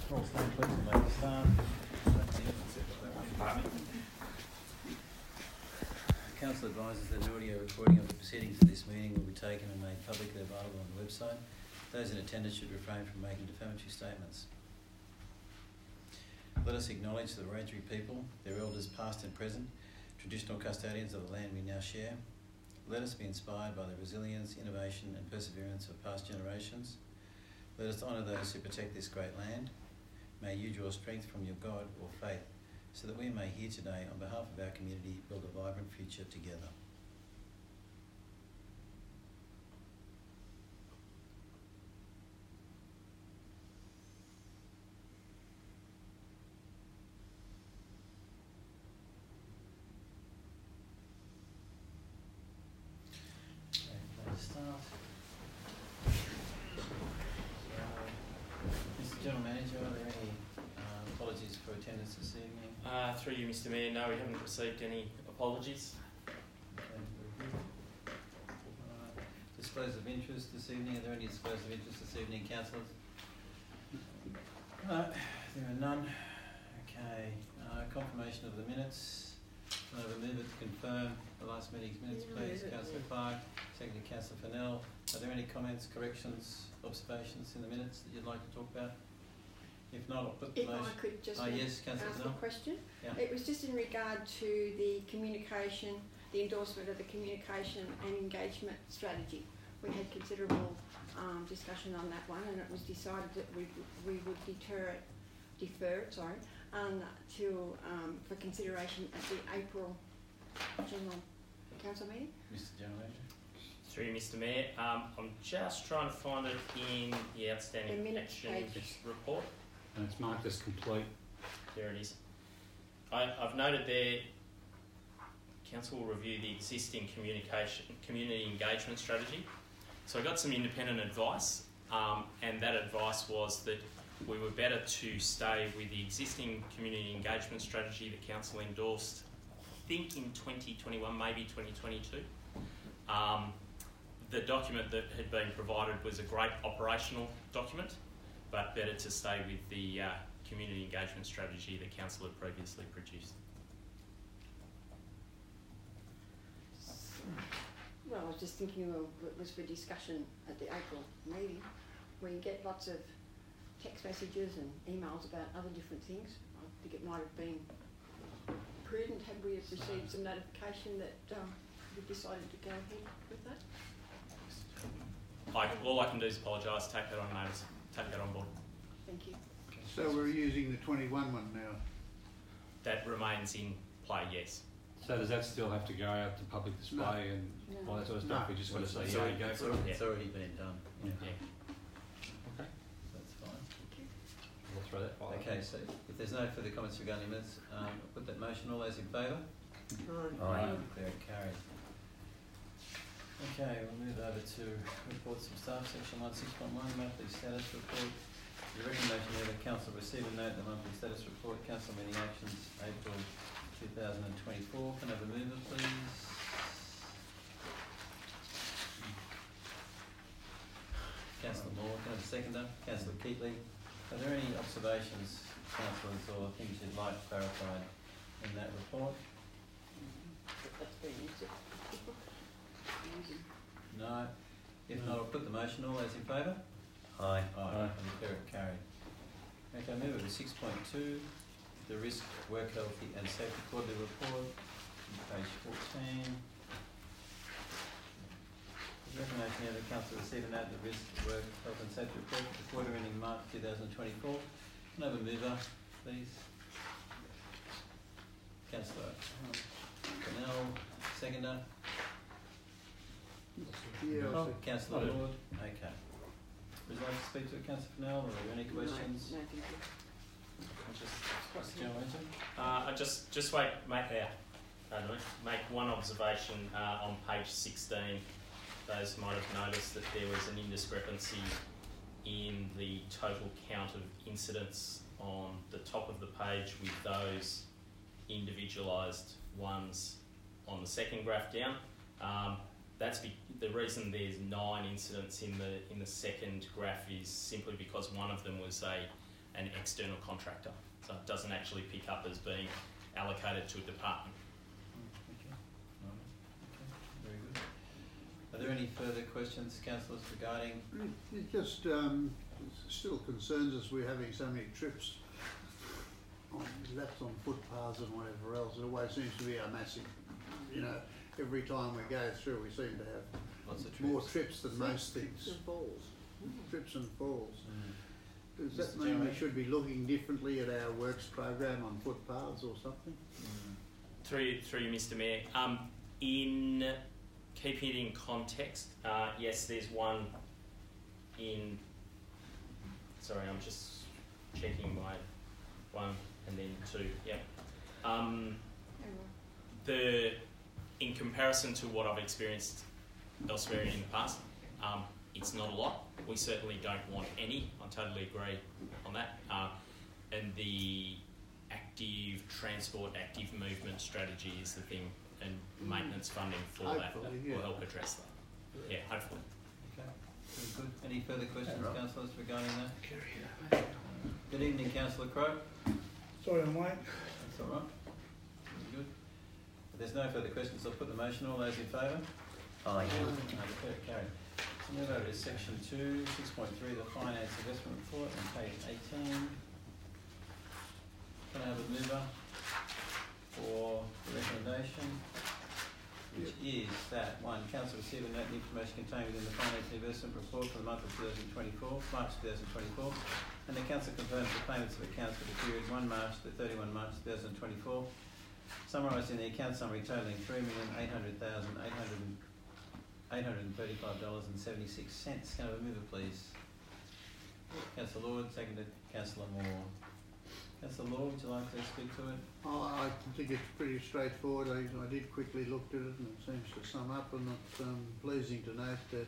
Roll stand please and make a start. Council advises that an audio recording of the proceedings of this meeting will be taken and made publicly available on the website. Those in attendance should refrain from making defamatory statements. Let us acknowledge the Wiradjuri people, their elders past and present, traditional custodians of the land we now share. Let us be inspired by the resilience, innovation and perseverance of past generations. Let us honour those who protect this great land. May you draw strength from your God or faith so that we may here today, on behalf of our community, build a vibrant future together. Okay, let's start. Mr. General Manager, are there any apologies for attendance this evening? Through you, Mr. Mayor, no, we haven't received any apologies. Okay, very good. Disclosure of interest this evening. Are there any disclosure of interest this evening, councillors? There are none. Okay, confirmation of the minutes. Can I have a mover to confirm the last meeting's minutes, please? Councillor Clark, seconded Councillor Fennell. Are there any comments, corrections, observations in the minutes that you'd like to talk about? If not, I'll put the motion. If I could just yes, Councillor ask Fennell. a question. Yeah. It was just in regard to the communication, the endorsement of the communication and engagement strategy. We had considerable discussion on that one, and it was decided that we would defer it until for consideration at the April General Council meeting. Mr. General Manager. Through you, Mr. Mayor, I'm just trying to find it in the outstanding action report. And it's marked as complete. There it is. I've noted there, Council will review the existing community engagement strategy. So I got some independent advice, and that advice was that we were better to stay with the existing community engagement strategy that Council endorsed, I think in 2021, maybe 2022. The document that had been provided was a great operational document, but better to stay with the community engagement strategy that Council had previously produced. Well, I was just thinking it was for discussion at the April meeting. We get lots of text messages and emails about other different things. I think it might have been prudent had we have received some notification that we decided to go ahead with that. All I can do is apologise, take that on notice, take that on board. Thank you. So we're using the 21 one now? That remains in play, yes. So does that still have to go out to public display and all that sort of stuff? No. We just got to say, Sorry, yeah, go for it. it's already been done. Yeah. Yeah. Okay, That's fine. we'll throw that file. Okay, so if there's no further comments regarding minutes, I'll put that motion. All those in favour? Aye. Declare it carried. Okay, we'll move over to reports of staff, section 16.1, monthly status report. The recommendation that the council receive and note the monthly status report, council meeting actions, April 2024. Can I have a mover, please? Councillor Moore, can I have a seconder? Councillor Keatley. Are there any observations, councillors, or things you'd like clarified in that report? That's been used. No. If not, I'll put the motion. All those in favour? Aye. I declare it carried. Okay, move over to 6.2, the Risk, Work Healthy and Safety Quarterly Report, page 14. The recommendation of the council receive and note the Risk, Work, Health and Safety Report for the quarter ending March 2024. Can I have a mover, please? Councillor Fennell, seconder. Yeah, I'll Councillor Lord. Okay. Would you like to speak to it, Councillor Fennell, or are there any questions? No, thank you. Mr. General Manager? I just make one observation on page 16. Those might have noticed that there was an indiscrepancy in the total count of incidents on the top of the page with those individualised ones on the second graph down. That's the reason there's 9 incidents in the second graph is simply because one of them was a an external contractor. So it doesn't actually pick up as being allocated to a department. Okay. All right. Okay. Very good. Are there any further questions, councillors, regarding? It just still concerns us we're having so many trips. That's on footpaths and whatever else. It always seems to be a massive, every time we go through we seem to have Lots of trips. more trips than most things. Trips and falls. Trips and falls. Does Mr. that mean we General? should be looking differently at our works program on footpaths or something? Through you, Mr. Mayor. In keeping it in context, yes, there's one in. Sorry, I'm just checking my one and then two. Yeah. In comparison to what I've experienced elsewhere in the past, it's not a lot. We certainly don't want any. I totally agree on that. And the active transport, active movement strategy is the thing, and maintenance funding for Hopefully, that will help address that. Yeah, hopefully. Okay. Very good. Any further questions, councillors, regarding that? Good evening, Councillor Crowe. Sorry, I'm late. That's all right. Very good. If there's no further questions, I'll put the motion. All those in favour? Aye. Declare it carried. So move over to section 2, 6.3, the finance investment report on page 18. Can I have a mover for the recommendation? Which is that 1, council receive and note the information contained within the finance investment report for the month of 2024, March 2024, and the council confirms the payments of accounts for the period 1 March to 31 March 2024, summarised in the account summary totalling $3,835.76. Can I have a mover, please? Councillor Lord, seconded Councillor Moore. Councillor Lord, would you like to speak to it? I think it's pretty straightforward. I did quickly look at it and it seems to sum up, and it's pleasing to note that,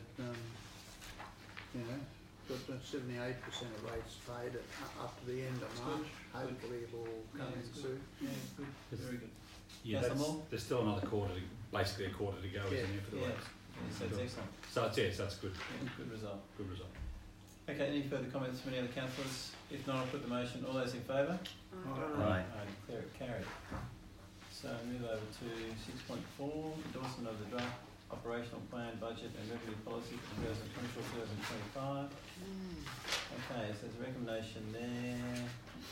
got 78% of rates paid up to the end of March. Hopefully it will come in soon. Yeah, good. Very good. Yeah, Councillor Moore? there's still another quarter, basically a quarter to go, isn't there, for the Yeah, rates? so it's excellent. So that's good. Yeah, good result. Good result. Okay, any further comments from any other councillors? If not, I'll put the motion. All those in favour? Aye. I declare it carried. So move over to 6.4, endorsement of the draft operational plan, budget and revenue policy for 2024-2025. Okay, so there's a recommendation there.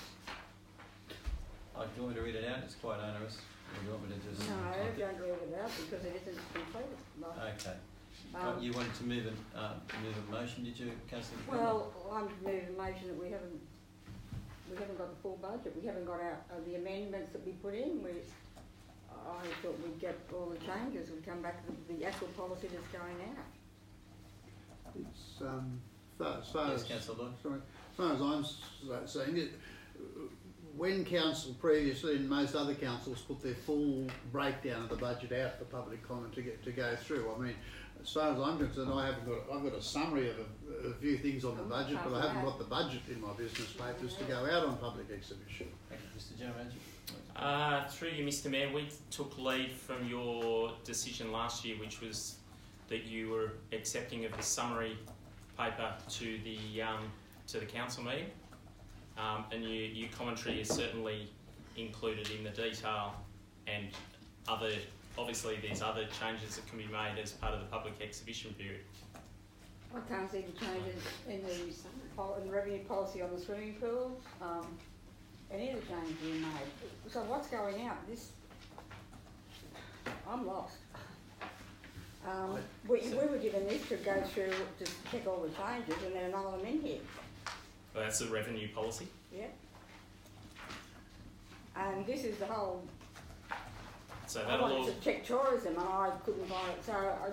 Do you want me to read it out? It's quite onerous. Or do you want me to just... No, don't read it out because it isn't completed. Okay. You wanted to move a motion, did you, Councillor? Well, I'm moving a motion that we haven't got the full budget. We haven't got the amendments that we put in. I thought we'd get all the changes and come back to the actual policy that's going out. It's as far Yes, as Councillor Lord. sorry, as far as I'm saying it, when council previously and most other councils put their full breakdown of the budget out for public comment to go through. I mean, as far as I'm concerned, I've got a summary of a few things on the budget, but I haven't got the budget in my business papers to go out on public exhibition. Thank you, Mr. General Manager. Through you, Mr. Mayor, we took lead from your decision last year, which was that you were accepting of the summary paper to the council meeting, and your commentary is certainly included in the detail, and obviously there's other changes that can be made as part of the public exhibition period. I can't see the changes in the revenue policy on the swimming pools. Any of the changes we made. So what's going out? I'm lost. We were given this to go through to check all the changes, and then another them in here. Well, that's the revenue policy. Yeah. And this is the whole. So I that'll all. wanted to check tourism, and I couldn't find it. So I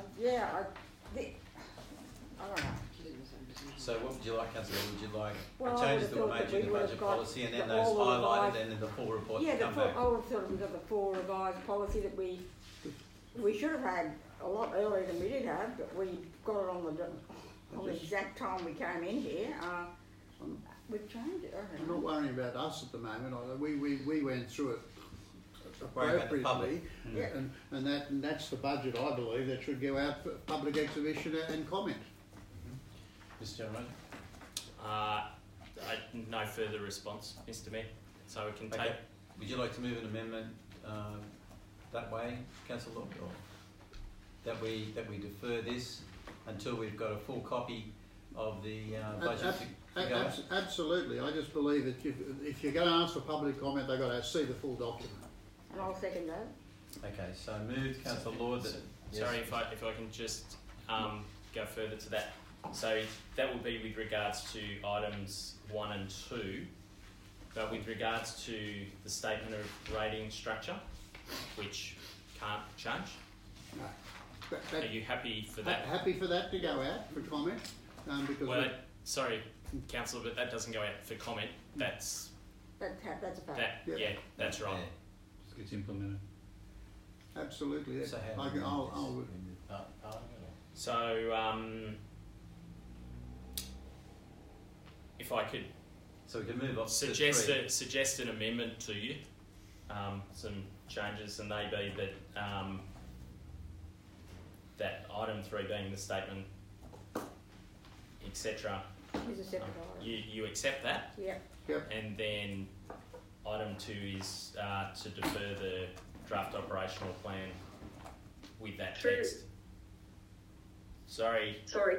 don't know. So what would you like, Councillor? Would you like Well, the changes that were made during the budget policy and then those highlighted and then the full report to come back? I would have thought we got the full revised policy that we should have had a lot earlier than we did have, but we got it on the exact time we came in here. We've changed it. I'm not worrying about us at the moment. We went through it Worry about the public. appropriately, and that's the budget, I believe, that should go out for public exhibition and comment. Mr. General Manager? no further response, Mr. Mayor. So we can take. Okay. Would you like to move an amendment that way, Councillor Lord, or that we defer this until we've got a full copy of the budget to go? Absolutely. I just believe that if you're going to ask for public comment, they've got to see the full document. And I'll second that. Okay, so moved, Councillor Lord. That, yes. Sorry, if I can just go further to that. So that will be with regards to items 1 and 2, but with regards to the statement of rating structure, which can't change. No. Are you happy for that? Happy for that to go out for comment? Because Well, sorry, Councillor, but that doesn't go out for comment. That's That's a fact. that. Yeah. Yeah, that's right. Just gets implemented. absolutely. So how I do can, we I'll, move I'll, this? We move Parliament, or? So if I could So we can move on to suggest 3. suggest an amendment to you, some changes, and they be that that item 3 being the statement, etc. Is a separate item. You accept that, Yep. and then item 2 is to defer the draft operational plan with that True. text. Sorry. Sorry.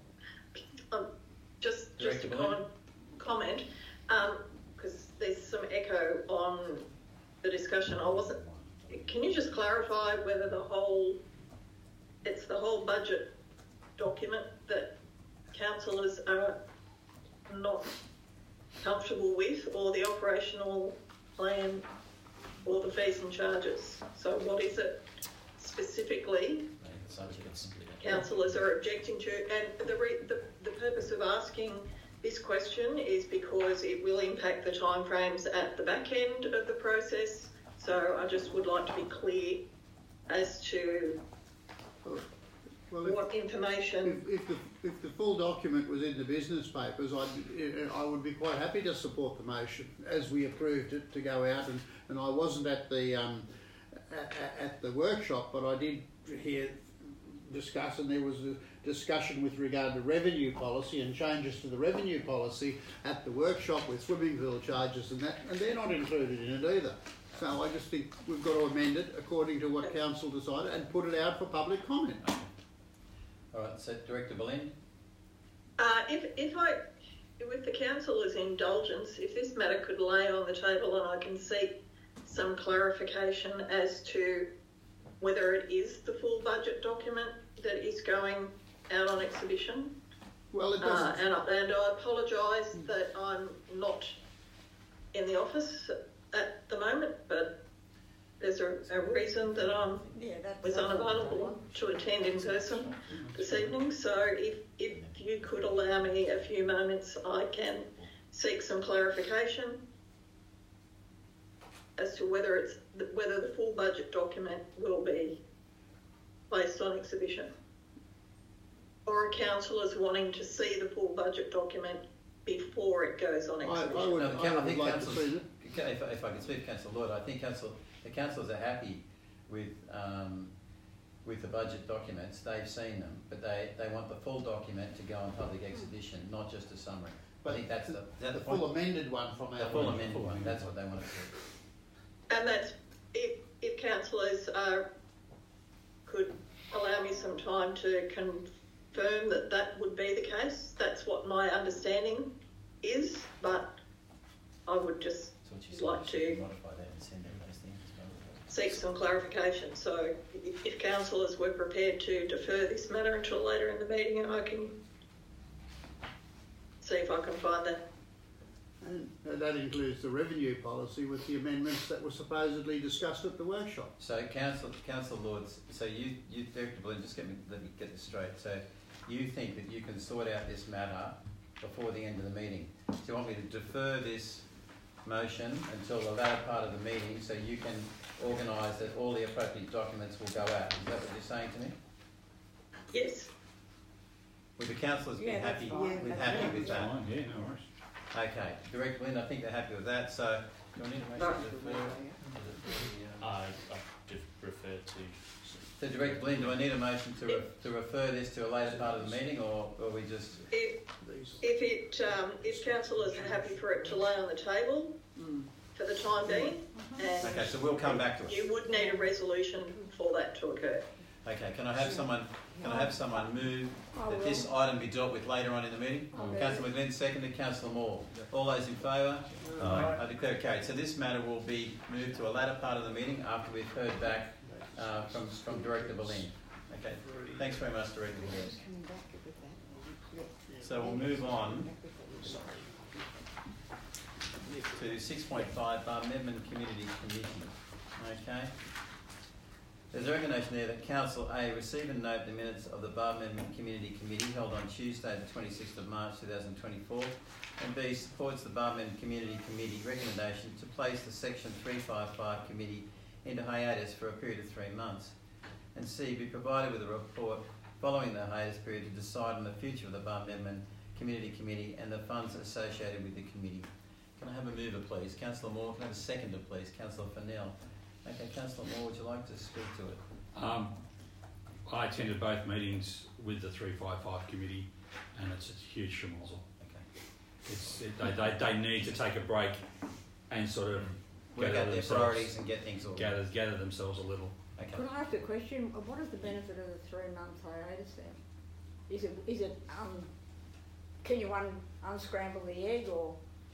Just a Director Boyd? comment, because there's some echo on the discussion. Can you just clarify whether it's the whole budget document that councillors are not comfortable with, or the operational plan, or the fees and charges? So what is it specifically councillors are objecting to? And the purpose of asking this question is because it will impact the timeframes at the back end of the process. So I just would like to be clear as to well, what information. if the full document was in the business papers, I would be quite happy to support the motion as we approved it to go out. And I wasn't at the workshop, but I did hear discuss, and there was a discussion with regard to revenue policy and changes to the revenue policy at the workshop with swimming pool charges and that, and they're not included in it either. So I just think we've got to amend it according to what council decided and put it out for public comment. All right, so Director Boleyn. With the councillor's indulgence, if this matter could lay on the table and I can seek some clarification as to whether it is the full budget document that is going out on exhibition. Well, it doesn't. And I apologise that I'm not in the office at the moment, but there's a reason that I was unavailable to attend in person this evening. So if you could allow me a few moments, I can seek some clarification as to whether the full budget document will be placed on exhibition, or are councillors wanting to see the full budget document before it goes on exhibition? I would like to see it. If I can speak to Councillor Lloyd, I think the councillors are happy with the budget documents. They've seen them, but they want the full document to go on public exhibition, not just a summary. But I think that's the full point? amended one from our The full amended one. That's what they want to see. And that's if councillors could allow me some time to confirm that would be the case. That's what my understanding is, but I would just like to modify that and send them those things as well. seek some clarification. So if councillors were prepared to defer this matter until later in the meeting, I can see if I can find that. And that includes the revenue policy with the amendments that were supposedly discussed at the workshop. So, Councillor Lords, so you Director Boleyn, just let me get this straight. So, you think that you can sort out this matter before the end of the meeting? Do you want me to defer this motion until the latter part of the meeting so you can organise that all the appropriate documents will go out? Is that what you're saying to me? Yes. Would the councillors be happy with that? Fine, yeah, no worries. Okay, Director Boleyn, I think they're happy with that. So, do I need to make sure to defer? I refer to So Director Lynn, do I need a motion to refer this to a later part of the meeting, or we just... If councillors are happy for it to lay on the table for the time being, and Okay, so we'll come back to it. you would need a resolution for that to occur. Okay, can I have someone move that this item be dealt with later on in the meeting? Councillor McGlynn, seconded. Councillor Moore. All those in favour? I declare it carried. So this matter will be moved to a later part of the meeting after we've heard back from Director Boleyn. Okay, thanks very much, Director Boleyn. So we'll move on to 6.5, Barmedman Community Committee. Okay. There's a recommendation there that Council A receive and note the minutes of the Barmedman Community Committee held on Tuesday the 26th of March 2024, and B supports the Barmedman Community Committee recommendation to place the Section 355 Committee into hiatus for a period of 3 months, and C be provided with a report following the hiatus period to decide on the future of the Barmedman Community Committee and the funds associated with the committee. Can I have a mover, please? Councillor Moore. Can I have a seconder, please? Councillor Fennell. Okay, Councillor Moore, would you like to speak to it? I attended both meetings with the 355 committee, and it's a huge schmozzle. Okay. They need to take a break and sort of work out their priorities and get things organised. Gather themselves a little. Okay. Could I ask a question? What is the benefit of the 3 month hiatus then? Is it can you unscramble the egg, or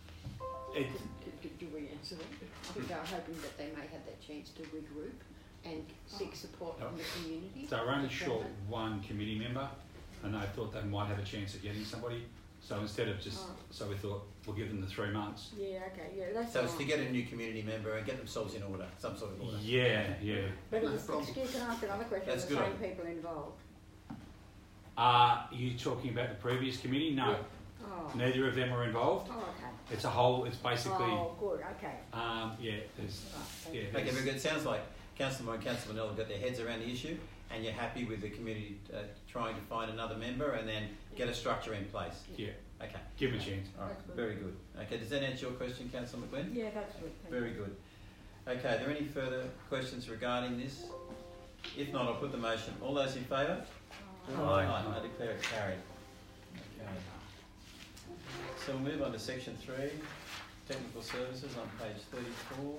do we answer that? I think they were hoping that they may have that chance to regroup and seek support from the community. They were only short one committee member, and they thought they might have a chance of getting somebody. So instead of so we thought we'll give them the 3 months. Yeah, okay, yeah, that's so it's to get a new community member and get themselves in order, some sort of order. Yeah. But can I ask another question? That's the good. same people involved? Are you talking about the previous committee? No. Yeah. Oh. Neither of them are involved. Oh, okay. It's a whole. It's basically. Oh, good. Okay. There's. Okay, very good. It sounds like Councillor Moore and Councillor Manel have got their heads around the issue, and you're happy with the community trying to find another member and then get a structure in place. Yeah. Okay. Give them a chance. All right. Very good. Okay. Does that answer your question, Councillor McGlynn? Yeah, that's good. Very good. Okay. Are there any further questions regarding this? If not, I'll put the motion. All those in favour? Aye. I declare it carried. Okay. So we'll move on to section 3, technical services on page 34.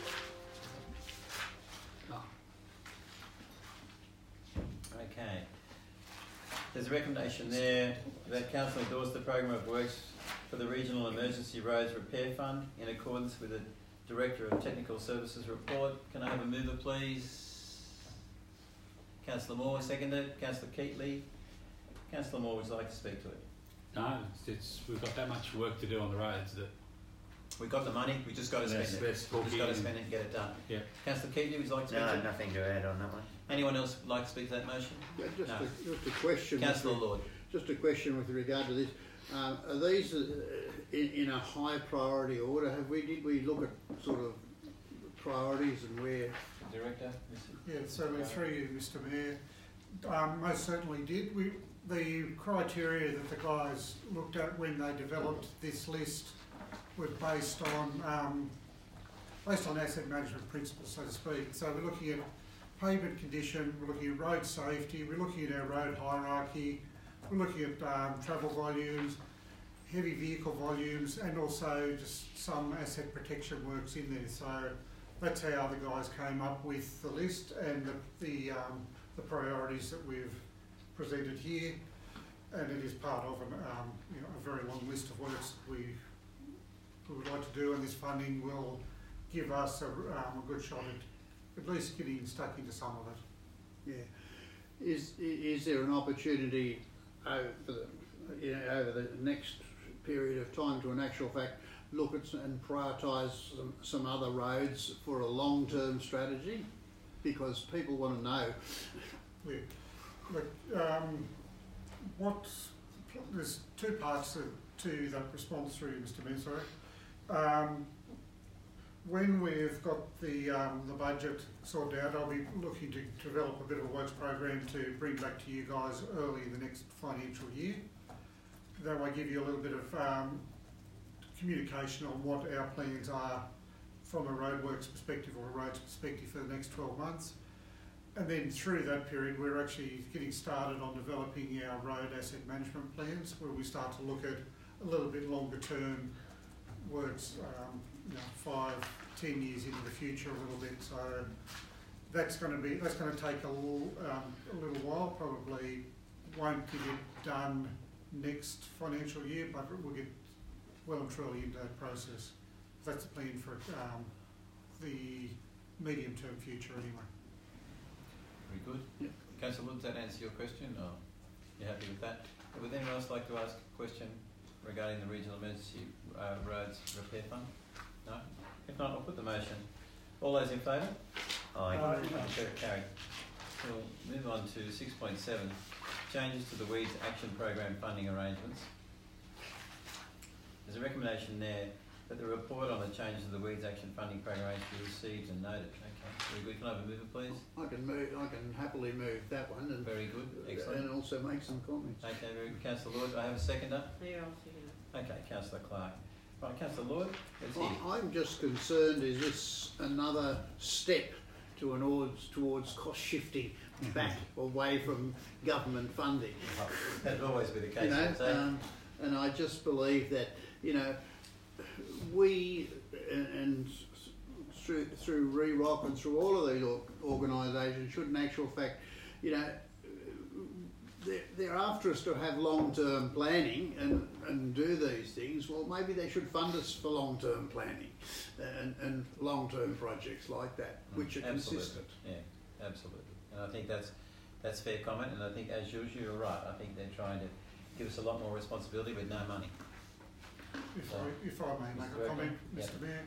Okay. There's a recommendation there that Council endorse the program of works for the Regional Emergency Roads Repair Fund in accordance with the Director of Technical Services report. Can I have a mover, please? Councillor Moore, seconded. Councillor Keatley. Councillor Moore, would you like to speak to it? No, we've got that much work to do on the roads that We've got the money, we just got to spend it. We've just got to spend it and get it done. Yeah. Councillor Keatley, would you like to speak to it? No, nothing to add on that one. Anyone else like to speak to that motion? Yeah, just a question. Councillor Lord. Just a question with regard to this. Are these in a high priority order? Did we look at sort of priorities and where? Director? Yeah, so we're through you, Mr Mayor. Most certainly did. The criteria that the guys looked at when they developed this list were based on asset management principles, so to speak. So we're looking at pavement condition, we're looking at road safety, we're looking at our road hierarchy, we're looking at travel volumes, heavy vehicle volumes, and also just some asset protection works in there. So that's how the guys came up with the list and the priorities that we've presented here, and it is part of a very long list of works we would like to do, and this funding will give us a good shot at least getting stuck into some of it. Yeah. Is there an opportunity over the next period of time to, in actual fact, look at and prioritise some other roads for a long-term strategy? Because people want to know. Yeah. Look, there's two parts to that response through, Mr Mayor, sorry. When we've got the budget sorted out, I'll be looking to develop a bit of a works program to bring back to you guys early in the next financial year. That way give you a little bit of communication on what our plans are from a roadworks perspective or a roads perspective for the next 12 months. And then through that period, we're actually getting started on developing our road asset management plans, where we start to look at a little bit longer term works, 5, 10 years into the future a little bit. So that's going to take a little while. Probably won't get it done next financial year, but we'll get well and truly into that process. That's the plan for the medium term future anyway. Very good. Yep. Councillor Wood, does that answer your question, or you happy with that? Would anyone else like to ask a question regarding the Regional Emergency Roads Repair Fund? No? If not, I'll put the motion. All those in favour? Aye. Carried. We'll move on to 6.7, changes to the Weeds Action Program funding arrangements. There's a recommendation there that the report on the changes to the Weeds Action Funding Program be received and noted. Okay, very good. Can I have a mover, please? I can happily move that one, and Very good. Excellent. and also make some comments. Okay, very good. Councillor Lloyd, do I have a seconder? Yeah, I'll second it. Okay, Councillor Clark. Right, Councillor Lloyd, let's hear you. I'm just concerned, is this another step towards cost shifting back away from government funding? That'd always be the case, You know, I'd say. and I just believe that, we and through REROC and through all of these organisations should, in actual fact, they're after us to have long-term planning and do these things. Well, maybe they should fund us for long-term planning and long-term projects like that, which are consistent. Yeah, absolutely. And I think that's fair comment, and I think, as usual, you're right. I think they're trying to give us a lot more responsibility with no money. If I may make Mr. a comment, Yep. Mr. Mayor,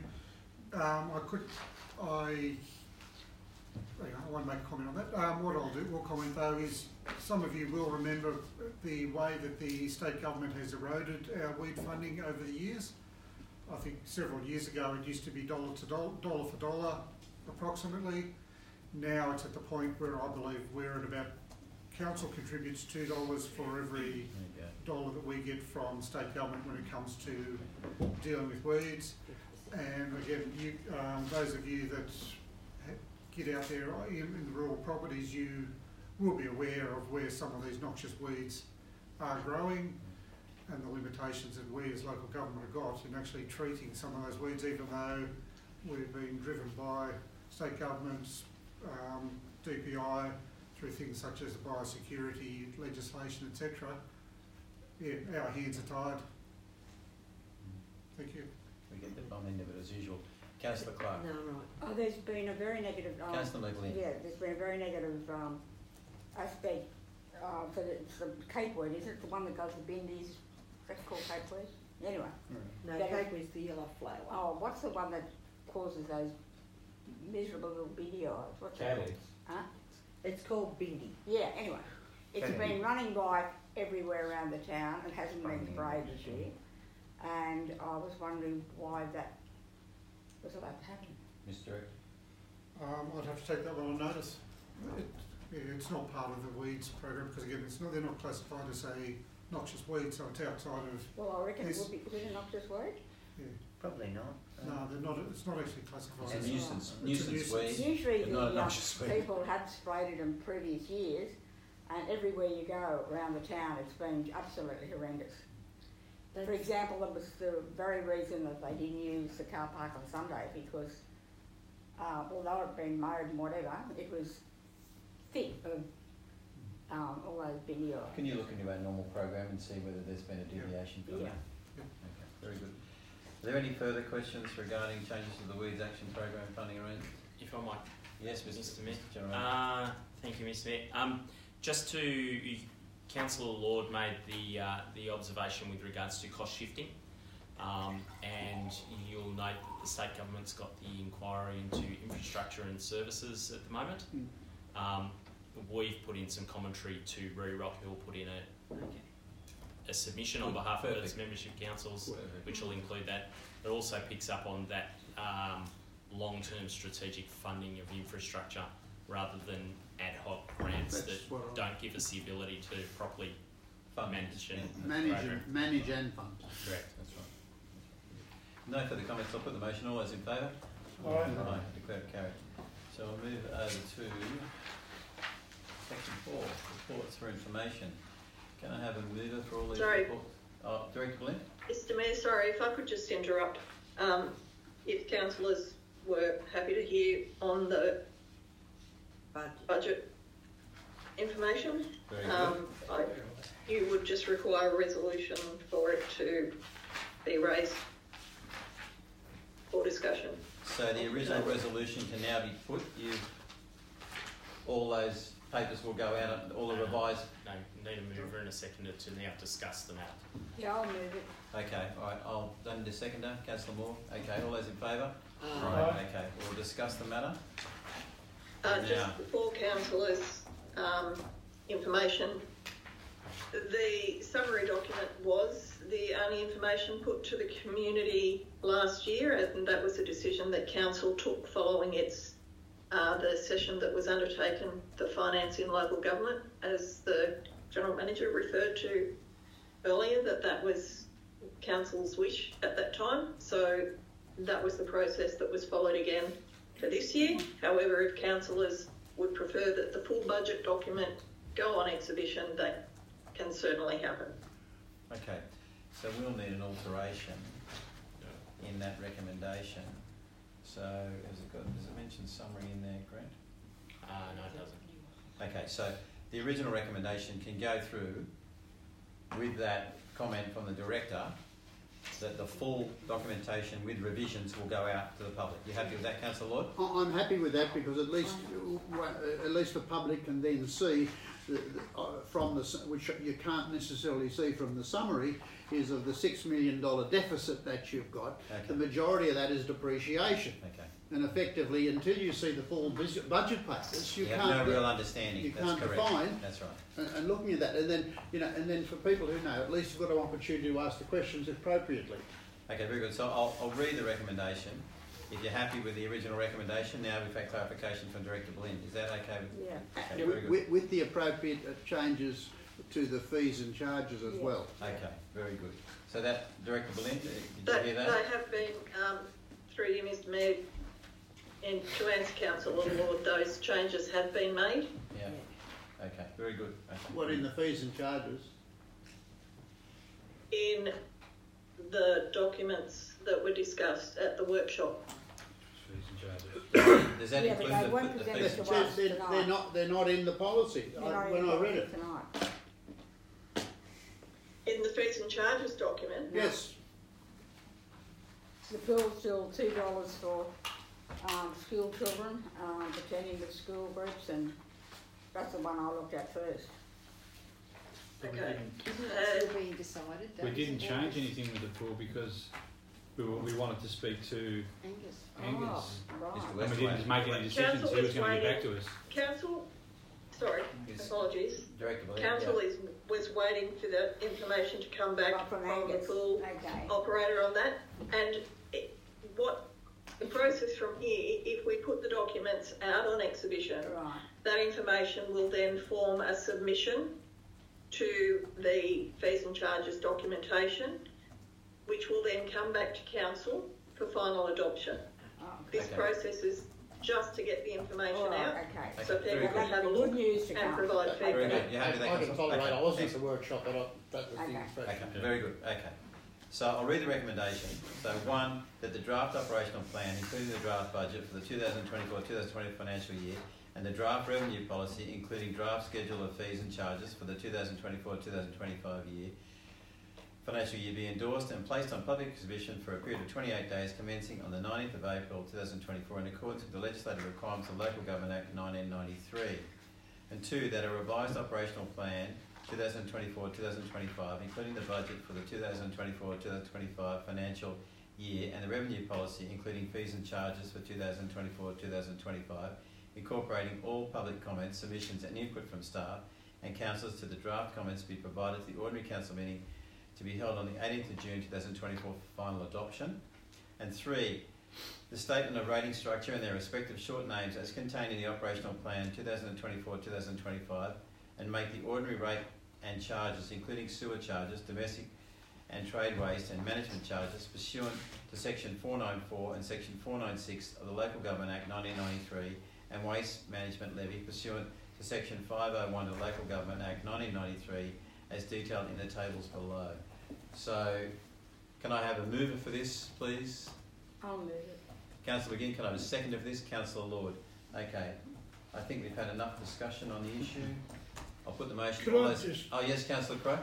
I won't make a comment on that. What we'll comment though is, some of you will remember the way that the state government has eroded our weed funding over the years. I think several years ago it used to be dollar for dollar approximately. Now it's at the point where I believe we're at about, council contributes $2 for every dollar that we get from state government when it comes to dealing with weeds. And again, those of you that get out there in the rural properties, you will be aware of where some of these noxious weeds are growing and the limitations that we as local government have got in actually treating some of those weeds, even though we've been driven by state governments, DPI, through things such as the biosecurity legislation, etc. Yeah, our hands are tied. Thank you. We get the bum end of it as usual. Councillor Clark. No, right. There's been a very negative. Councillor McLean. Yeah, there's been a very negative aspect for the capeweed. Is it the one that goes to Bindies? That's called capeweed. Anyway. No, That is- capeweed's the yellow flower. Oh, what's the one that causes those miserable little biddy eyes? What's that? Cabbage. Huh? It's called Bindi. Yeah. Anyway, it's Cabbage. been running by everywhere around the town. It hasn't been sprayed this year, and I was wondering why that was allowed to happen. Mr. Director. I'd have to take that one on notice. It's not part of the weeds program because again, they're not classified as a noxious weed, so it's outside of. Well, I reckon Yes. it would be. Is it not just word? Yeah. Probably not. No, they're not. It's not actually classified. It's a as nuisance. It's a Nuisance nuisance. weed. Usually but not a the noxious weed. people had sprayed it in previous years, and everywhere you go around the town, it's been absolutely horrendous. For example, it was the very reason that they didn't use the car park on Sunday because although it had been mowed and whatever, it was thick of all those binny eyes. Can you look into our normal program and see whether there's been a deviation from Yeah. that? Okay, very good. Are there any further questions regarding changes to the Weeds Action Program funding arrangement? If I might, Yes, Mr. Mayor. General. Thank you, Mr. Mayor. Just to, Councillor Lord made the observation with regards to cost shifting, and you'll note that the state government's got the inquiry into infrastructure and services at the moment. We've put in some commentary to REROC, who'll put in a submission on behalf of its membership councils, which will include that. It also picks up on that long-term strategic funding of infrastructure rather than ad hoc grants That's that what I- don't give us the ability to properly manage and Manage and fund. Correct, that's right. No further comments, I'll put the motion. All those in favour? Aye. Aye, declare it carried. So we'll move over to Section 4, reports for information. Can I have a mover for all these Sorry. reports? Oh, Director Blind? Mr Mayor, sorry, if I could just interrupt. If councillors were happy to hear on the budget information, Very good. you would just require a resolution for it to be raised for discussion. So the original resolution can now be put. All those papers will go out, all the revised. No, need a mover and a seconder to now discuss the matter. Yeah, I'll move it. Okay, all right, I'll then the seconder, Councillor Moore. Okay, all those in favour? Aye. Right, okay, we'll discuss the matter. Yeah. Just for councillors' information, the summary document was the only information put to the community last year, and that was a decision that council took following its the session that was undertaken, the finance in local government, as the General Manager referred to earlier, that was council's wish at that time. So that was the process that was followed again for this year. However, if councillors would prefer that the full budget document go on exhibition, that can certainly happen. Okay, so we'll need an alteration in that recommendation. So does it mention summary in there, Grant? No, it doesn't. Okay, so the original recommendation can go through with that comment from the director that the full documentation with revisions will go out to the public. You happy with that, Councillor Lloyd? I'm happy with that because at least the public can then see which you can't necessarily see from the summary, is of the $6 million deficit that you've got. Okay. The majority of that is depreciation. Okay. And effectively, until you see the full budget papers, you have can't no real understanding. You That's can't correct. define. That's right. And looking at that, and then for people who know, at least you've got an opportunity to ask the questions appropriately. Okay, very good. So I'll read the recommendation. If you're happy with the original recommendation, now we've had clarification from Director Blind. Is that okay? Yeah. Okay, very good. With the appropriate changes to the fees and charges as well. Okay, very good. So that, Director Blind, did you hear that? They have been, through you, Mr Mayor, and to answer Councillor Lord, those changes have been made. Yeah. Okay, very good. Okay. What in the fees and charges? In the documents that were discussed at the workshop. Fees and charges. Does that Yeah, but include they won't the present fees it and to charges? us. They're not in the policy They're not when in I the read it. tonight. In the fees and charges document, Yes. The bill's still $2 for school children, attending the school groups, and that's the one I looked at first. okay. Isn't that still being decided? We didn't change anything with the pool because we wanted to speak to Angus. Angus. Oh, right. Mr. And we Westaway. didn't make any decisions. Council He was is going to get back waiting. to us. Council, sorry, Yes. apologies. Director Blind, Council was waiting for the information to come back Right, from from the Angus. pool Okay. operator on that. And what the process from here, if we put the documents out on exhibition, Right. that information will then form a submission to the fees and charges documentation, which will then come back to council for final adoption. Oh, This Okay. process is just to get the information all out, right, okay. Okay, so very people good. can have a Good look news to and come. provide Very feedback. good. You happy with that, I can Councillor? tolerate. Okay, I wasn't at thanks. the workshop, but that was Okay. the impression. Okay, very good. Okay. So I'll read the recommendation. So one, that the draft operational plan, including the draft budget for the 2024-2020 financial year, and the draft revenue policy, including draft schedule of fees and charges for the 2024-2025 financial year, be endorsed and placed on public exhibition for a period of 28 days commencing on the 19th of April 2024 in accordance with the legislative requirements of Local Government Act 1993. And two, that a revised operational plan 2024-2025, including the budget for the 2024-2025 financial year and the revenue policy, including fees and charges for 2024-2025, incorporating all public comments, submissions and input from staff and councillors to the draft comments be provided to the ordinary council meeting to be held on the 18th of June 2024 for final adoption. And three, the statement of rating structure and their respective short names as contained in the operational plan 2024-2025 and make the ordinary rate and charges, including sewer charges, domestic and trade waste and management charges pursuant to section 494 and section 496 of the Local Government Act 1993 and waste management levy pursuant to Section 501 of the Local Government Act 1993 as detailed in the tables below. So, can I have a mover for this, please? I'll move it. Councillor McGinn, can I have a seconder for this? Councillor Lord. Okay. I think we've had enough discussion on the issue. I'll put the motion. Could I just... Oh yes, Councillor Crowe.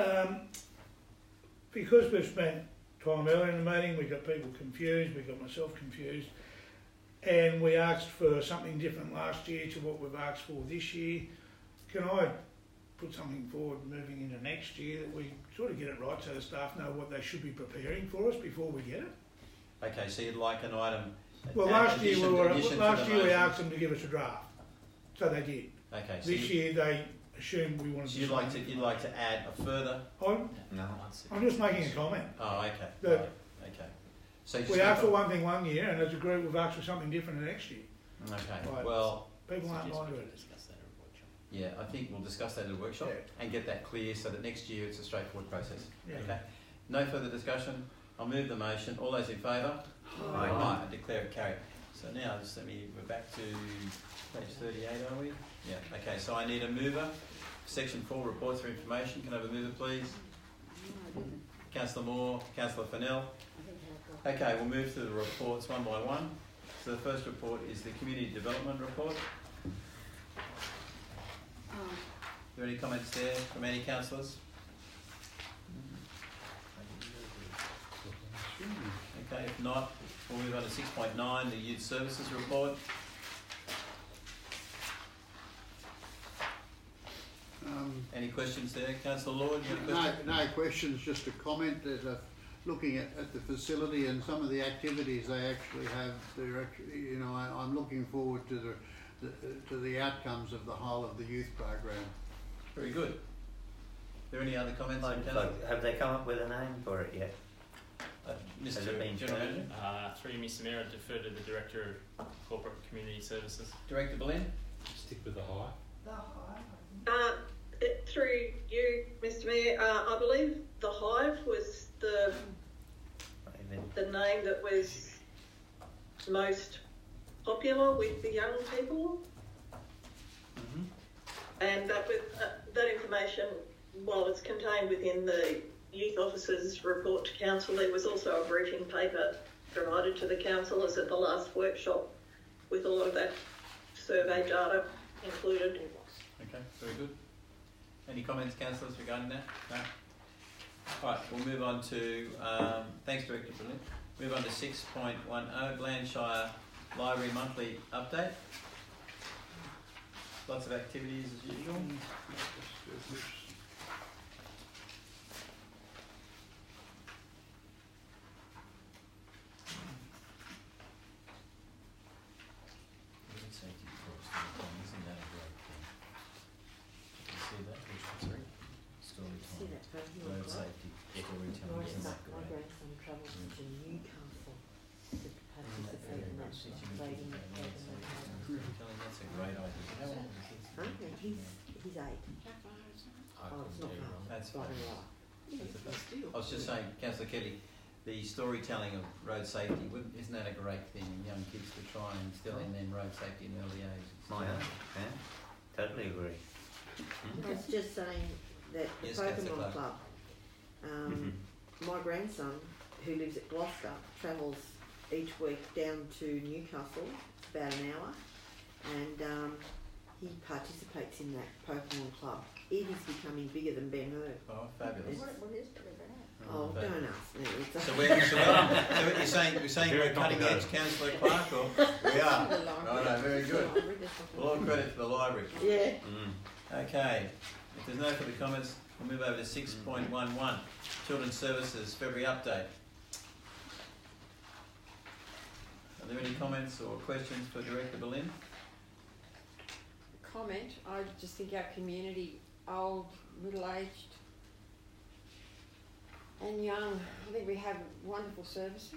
Because we've spent time earlier in the meeting, we got people confused, we got myself confused, and we asked for something different last year to what we've asked for this year. Can I put something forward moving into next year that we sort of get it right so the staff know what they should be preparing for us before we get it? Okay, so you'd like an item. Well, last year we asked them to give us a draft, so they did. Okay. So this year they assumed we wanted. So you'd like to add a further. I'm just making a comment. Oh, okay. That right. Okay. So we asked for one thing one year, and as a group we've asked for something different the next year. Okay. Right. Well, people aren't mind it. Yeah, I think we'll discuss that at a workshop and get that clear so that next year it's a straightforward process. Yeah. Okay. No further discussion. I'll move the motion. All those in favour? Aye. I declare it carried. So now just we're back to page 38, are we? Yeah. Okay, so I need a mover. Section 4, reports for information. Can I have a mover, please? Councillor Moore, Councillor Fennell. Okay, we'll move to the reports one by one. So the first report is the Community Development Report. Are there any comments there from any councillors? Okay, if not, we'll move on to 6.9, the Youth Services Report. Any questions there? Councillor Lord, you have a question? No questions, just a comment. There's looking at the facility and some of the activities they actually have. I'm looking forward to the outcomes of the whole of the youth program. Very good. Are there any other comments from council? Have they come up with a name for it yet? Mr. Has it been General Manager? Through you, Mr Mayor, I defer to the Director of Corporate Community Services. Director Boleyn? Stick with the high. Through you, Mr Mayor, I believe the Hive was the name that was most popular with the young people. Mm-hmm. And that information, while it's contained within the Youth Officer's report to Council, there was also a briefing paper provided to the councillors at the last workshop with all of that survey data included. Okay, very good. Any comments, councillors, regarding that? No? All right, we'll move on to, thanks Director Boleyn. Move on to 6.10, Glandshire Library Monthly Update. Lots of activities as usual. Road safety, storytelling, isn't that My great? grandson travels to Newcastle to participate in that trading Storytelling, that's a great idea. How old is he? He's 8. Oh, it's not far. That's Right fine. and right. I was just saying, Councillor Kelly, the storytelling of road safety, isn't that a great thing in young kids to try and instill in them road safety in early age? My own, yeah. Totally agree. I was just saying that the Yes, Councillor Pokemon Clark. Club, my grandson, who lives at Gloucester, travels each week down to Newcastle, it's about an hour, and he participates in that Pokemon Club. It is becoming bigger than Ben Hur. Oh, fabulous. What is it about? Oh, fabulous. don't ask me. It's So what you're saying Very we're cutting edge, complicated. Councillor Clark, or? We are. Right, very good. Library, All credit to the library. yeah. Okay, if there's no further comments, we'll move over to 6.11, Children's Services February Update. Are there any comments or questions for Director Boleyn? Comment, I just think our community, old, middle-aged and young, I think we have wonderful services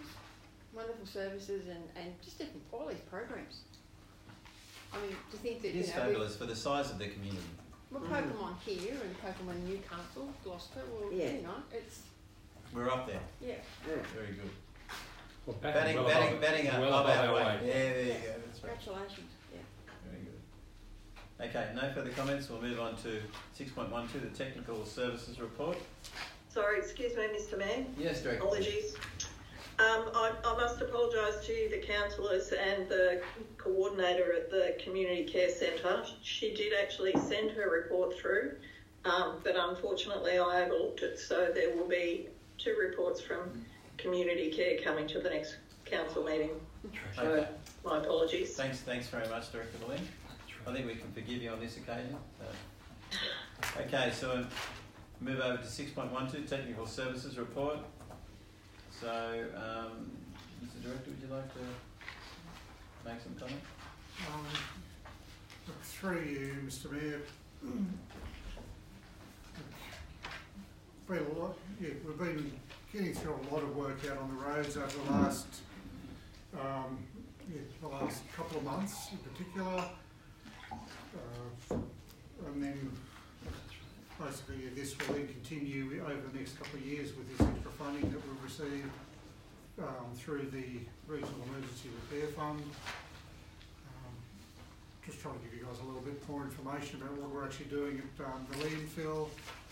and just different all these programs. I mean, to think that, It is fabulous for the size of the community. Well, Pokemon here and Pokemon Newcastle, Gloucester, well, Yeah. you know, it's, We're up there. yeah. Very good. Well, Batting well up above our our way. weight. Yeah, there you go. That's right. Congratulations, yeah. Very good. Okay, no further comments. We'll move on to 6.12, the technical services report. Sorry, excuse me, Mr. Mayor. Yes, Director. Apologies. I must apologise to the councillors and the coordinator at the Community Care Centre. She did actually send her report through, but unfortunately I overlooked it, so there will be 2 reports from Community Care coming to the next council meeting. So, Okay. my apologies. Thanks very much, Director Boleyn. I think we can forgive you on this occasion. Okay, so we'll move over to 6.12, technical services report. So, Mr. Director, would you like to make some comment? Through you, Mr. Mayor. We've been getting through a lot of work out on the roads over the last couple of months in particular. And then basically this will then continue over the next couple of years with this extra funding that we've received through the Regional Emergency Repair Fund. Just trying to give you guys a little bit more information about what we're actually doing at the landfill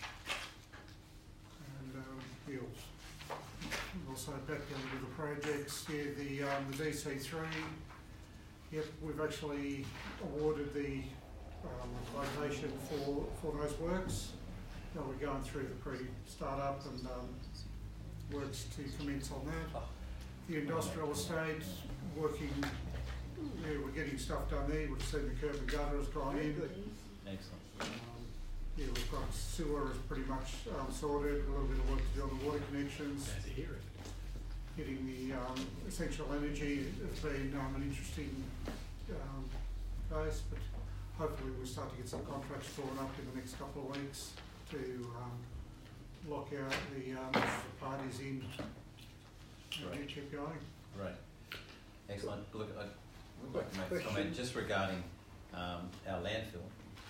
and Hills. Also back down to the projects, yeah, the DC3. Yep, we've actually awarded the quotation for those works. Now we're going through the pre-start-up and works to commence on that. The industrial estate, working, yeah, we're getting stuff done there. We've seen the curb and gutter has gone in. Excellent. Yeah, we've got sewer is pretty much sorted, a little bit of work to do on the water connections. Getting the essential energy has been an interesting case, but hopefully we'll start to get some contracts drawn up in the next couple of weeks to lock out the parties in and keep going. Right. Excellent. Look, I would like to make a comment just regarding our landfill.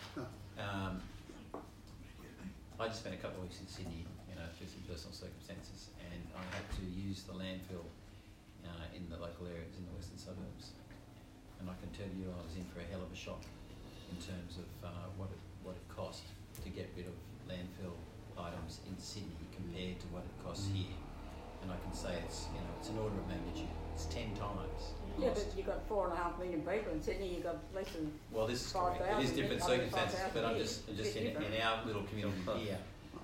I just spent a couple of weeks in Sydney, through some personal circumstances, and I had to use the landfill in the local areas in the western suburbs. And I can tell you I was in for a hell of a shock in terms of what it cost to get rid of landfill items in Sydney compared to what it costs here. And I can say it's an order of magnitude. It's 10 times. Yeah, but you've got 4.5 million people in Sydney. You've got less than. Well, this is correct. It is different circumstances, but I'm just in our little community here.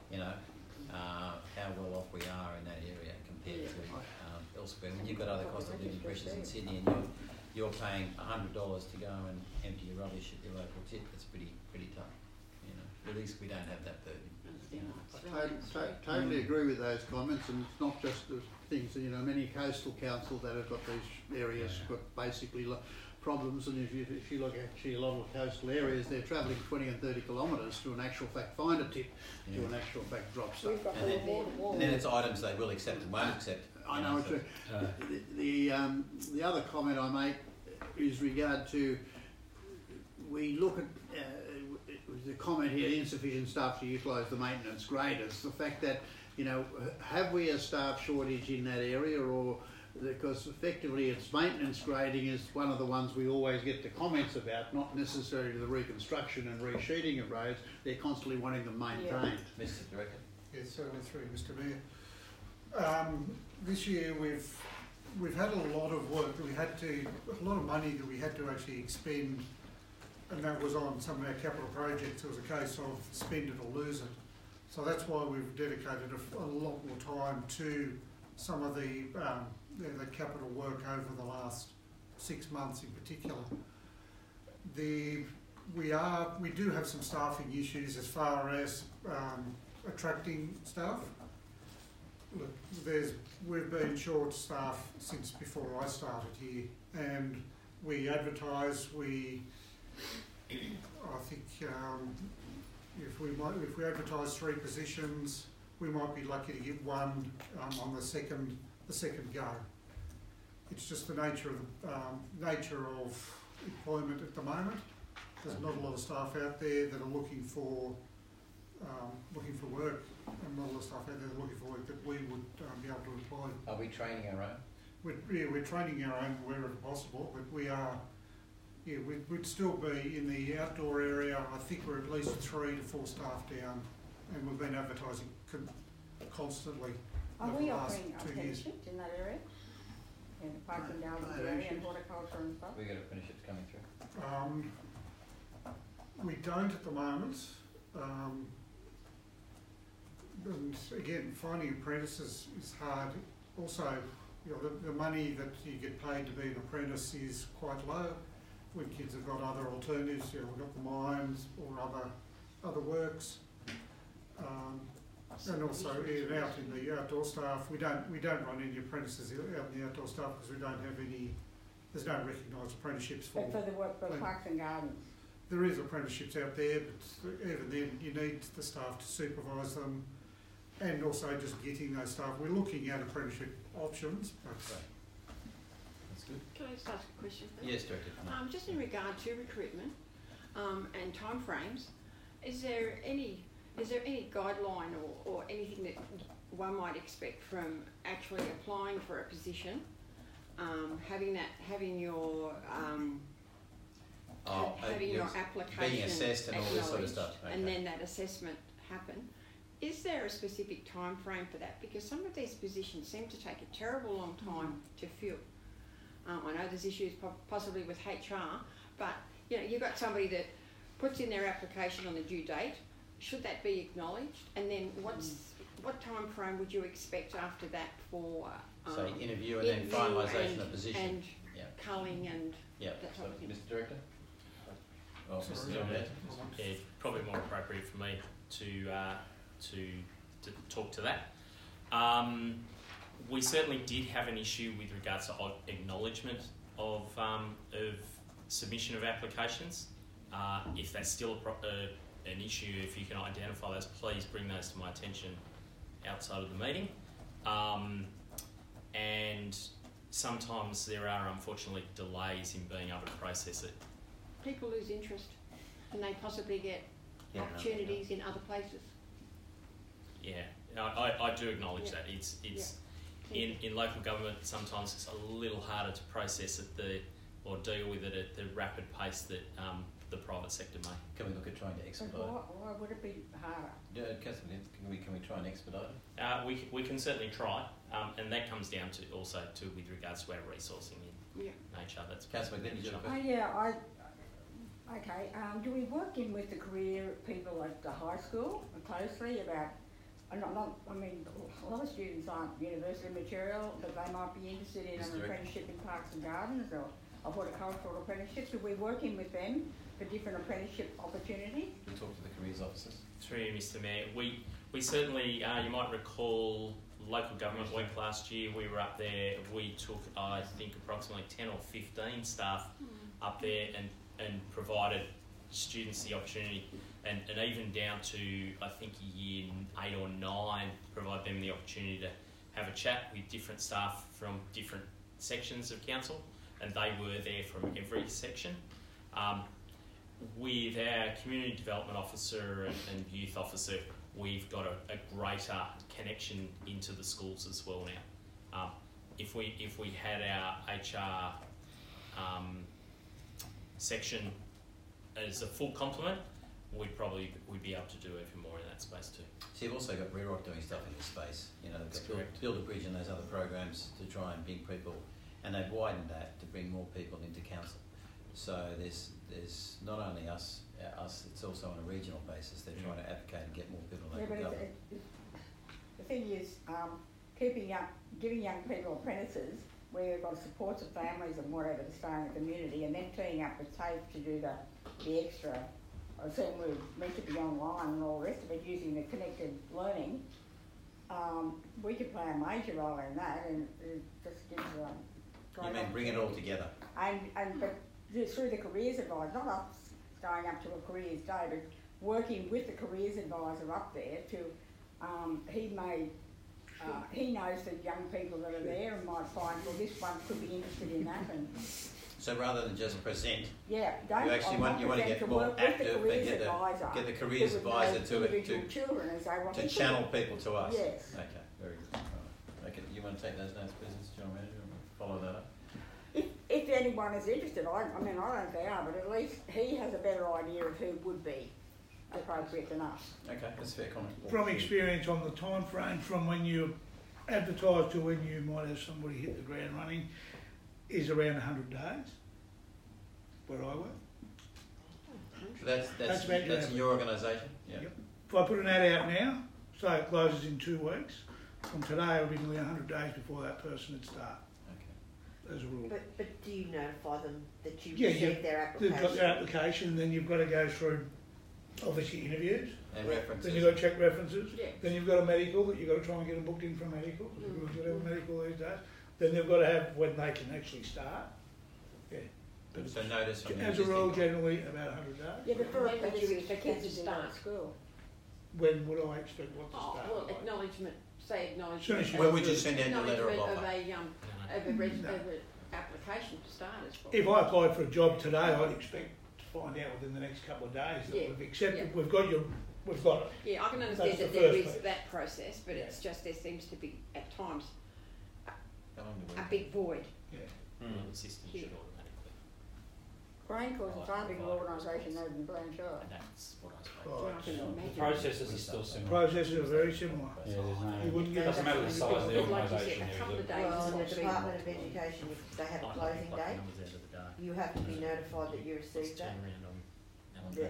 How well off we are in that area compared to elsewhere. When you've got other cost of living pressures in Sydney, and you're paying $100 to go and empty your rubbish at your local tip, that's pretty tough. At least we don't have that burden. I totally agree with those comments, and it's not just the things. Many coastal councils that have got these areas got basically problems, and if you look at actually a lot of coastal areas, they're travelling 20 and 30 kilometres to an actual fact find a tip, to an actual fact drop stuff. And then it's items they will accept and won't accept. I know it's the other comment I make is regard to, we look at the comment here, insufficient staff to utilise the maintenance graders. The fact that, have we a staff shortage in that area, or because effectively it's maintenance grading is one of the ones we always get the comments about, not necessarily the reconstruction and resheeting of roads. They're constantly wanting them maintained. Yeah. Mr. Director? Yes, certainly through Mr. Mayor. This year we've had a lot of work that a lot of money that we had to actually expend, and that was on some of our capital projects. It was a case of spend it or lose it. So that's why we've dedicated a lot more time to some of the capital work over the last 6 months in particular. We do have some staffing issues as far as attracting staff. Look, we've been short staff since before I started here, and we advertise. I think if we advertise 3 positions, we might be lucky to get one on the second go. It's just the nature of employment at the moment. There's not a lot of staff out there that are looking for work, and not a lot of staff out there that are looking for work that we would be able to employ. Are we training our own? We're training our own wherever possible, but we are Yeah, we'd still be in the outdoor area. I think we're at least 3 to 4 staff down, and we've been advertising constantly Are over we the last offering 2 years. apprenticeships in that area? In the parks and gardens No, area and apprenticeships. horticulture and stuff? We got apprenticeships coming through. We don't at the moment. And again, finding apprentices is hard. Also, you know, the money that you get paid to be an apprentice is quite low. When kids have got other alternatives, you know, we've got the mines or other works. And also out in the outdoor staff, we don't run any apprentices out in the outdoor staff because we don't have any. There's no recognised apprenticeships for. But for the work, for parks and gardens? There is apprenticeships out there, but even then you need the staff to supervise them, and also just getting those staff. We're looking at apprenticeship options, but That's good. Can I just ask a question? Yes, Director. Just in regard to recruitment and timeframes, is there any guideline or anything that one might expect from actually applying for a position, having your having your application being assessed and all this sort of stuff, and then that assessment happen? Is there a specific time frame for that? Because some of these positions seem to take a terrible long time to fill. I know there's issues possibly with HR, but you know, you've got somebody that puts in their application on the due date. Should that be acknowledged? And then what time frame would you expect after that for So interview and then finalisation of position. and culling and that So, type of thing? Mr. Director? Well, Mr. Sorry. John Bett? Yeah, probably more appropriate for me to talk to that. We certainly did have an issue with regards to acknowledgement of submission of applications. If that's still an issue, if you can identify those, please bring those to my attention outside of the meeting. And sometimes there are unfortunately delays in being able to process it. People lose interest and they possibly get opportunities in other places. Yeah, I do acknowledge that. It's in local government, sometimes it's a little harder to process or deal with it at the rapid pace that the private sector may. Can we look at trying to expedite it? Why would it be harder? Councillor, can we try and expedite it? We can certainly try, and that comes down to also with regards to our resourcing in nature. That's Councillor McLean, you got a question? Do we work in with the career people at the high school closely about? A lot of students aren't university material, but they might be interested in an apprenticeship in parks and gardens or a horticultural apprenticeship. So we're working with them for different apprenticeship opportunities. Can you talk to the careers officers? Through you, Mr. Mayor, we certainly, you might recall local government week last year, we were up there, we took, I think, approximately 10 or 15 staff up there and provided students the opportunity, and even down to, I think, year 8 or 9, provide them the opportunity to have a chat with different staff from different sections of council, and they were there from every section. With our community development officer and youth officer, we've got a greater connection into the schools as well now. If we had our HR section as a full complement, we'd be able to do even more in that space too. So you've also got REROC doing stuff in this space. You know, they've got Build a Bridge and those other programs to try and bring people, and they've widened that to bring more people into council. So there's not only us, it's also on a regional basis. They're trying to advocate and get more people in local government. The thing is, giving young people apprentices where we've got supports of families and whatever to stay in the community, and then teaming up with TAFE to do the extra. I said we're meant to be online and all the rest of it using the connected learning. We could play a major role in that, and it just gives You mean bring it all together? But through the careers advisor, not us going up to a careers day, but working with the careers advisor up there to, he knows the young people that are there and might find, well, this one could be interested in that. And so rather than just present, you actually want to get more active and get the careers advisor to channel people to us. Yes. Okay, very good. Right. Okay, you want to take those notes, Business General Manager, and follow that up? if anyone is interested, I mean, I don't know if they are, but at least he has a better idea of who would be appropriate than us. Okay, that's a fair comment. From experience on the time frame from when you advertise to when you might have somebody hit the ground running is around 100 days, where I work. So that's about your average. your organisation? Yeah. Yep. If I put an ad out now, say it closes in 2 weeks, from today it'll be nearly 100 days before that person would start, Okay. as a rule. But do you notify them that you Yeah, received their They've application? got their application, then you've got to go through, obviously, interviews. And references. Then you've got to check references. Yeah. Then you've got a medical that you've got to try and get them booked in for a medical. Because everyone's got to have a medical these days. Then they've got to have when they can actually start. Yeah. But So notice from the as a rule, existing- generally about 100 days. Yeah, but for When would you the expect kids it to to start start? at school. When would I expect what to Oh, start? well, acknowledgement, say Soon acknowledgement. as you- Where would you send out your letter of Acknowledgement offer? of a application for starters. If I applied for a job today, I'd expect to find out within the next couple of days that Yeah, we've accepted. yeah. We've got it. Yeah, I can That's understand the that there first is bit. that process, but it's just there seems to be at times How long do we- a big void. Yeah. The system should automatically. Greencore's a far bigger organisation than Blanchard. That's what I spoke Right. I can The imagine. processes are still similar. Processes are very similar. Yeah, there's no. You wouldn't It get doesn't matter the size of the But like you said, organisation. a couple of days Well, is in the not Department of feasible. Education, if they have a closing date, you have to be notified that you received that. The,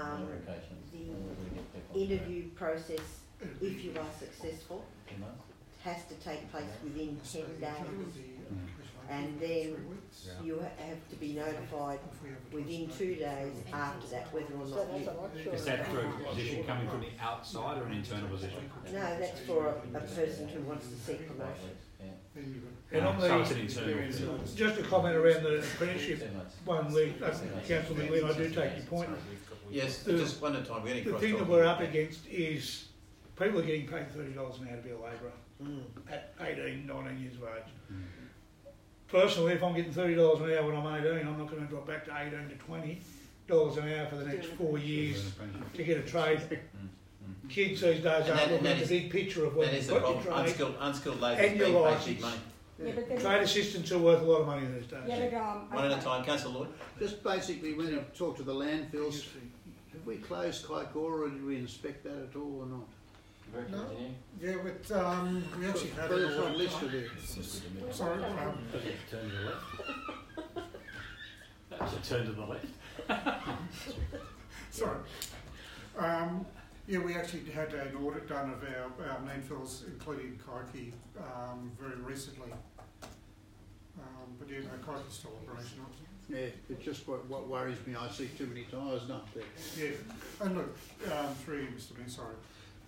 the interview process, if you are successful, has to take place within 10 days. And then you have to be notified within 2 days after that whether or So not that's you... a lot shorter. Is that for a position coming from the outside or an internal position? No, that's for a person who wants to seek promotion. And on So it's an the, internal. just a comment around the apprenticeship one, Lee, Councillor Lee, I do take your point. Yes, The- just one at a time. We're getting The cross thing that talking. we're up against is people are getting paid $30 an hour to be a labourer Mm. at 18, 19 years of age. Personally, if I'm getting $30 an hour when I'm 18, I'm not going to drop back to 18 to $20 an hour for the next 4 years to get a trade. Kids these days And aren't that looking at the is- big picture of when That is you've the got your problem. trade. Unskilled labour and is your being paid license. cheap money. Yeah, but then, Trade assistants are worth a lot of money these days. yeah, but, One at a time. Councillor Lloyd? Just basically, when you talk to the landfills, have we closed Kaikoura or did we inspect that at all or not? No. Yeah, but we actually had But an it's not audit listed done. here. Sorry, Does it turn to the left? Does it turn to the left? sorry. Yeah, we actually had an audit done of our landfills, including Kaiki, very recently. But yeah, no, Kaiki's still operational. Yeah, it's just what worries me. I see too many tyres up there. Yeah, and look, through you, Mr. Bean, sorry.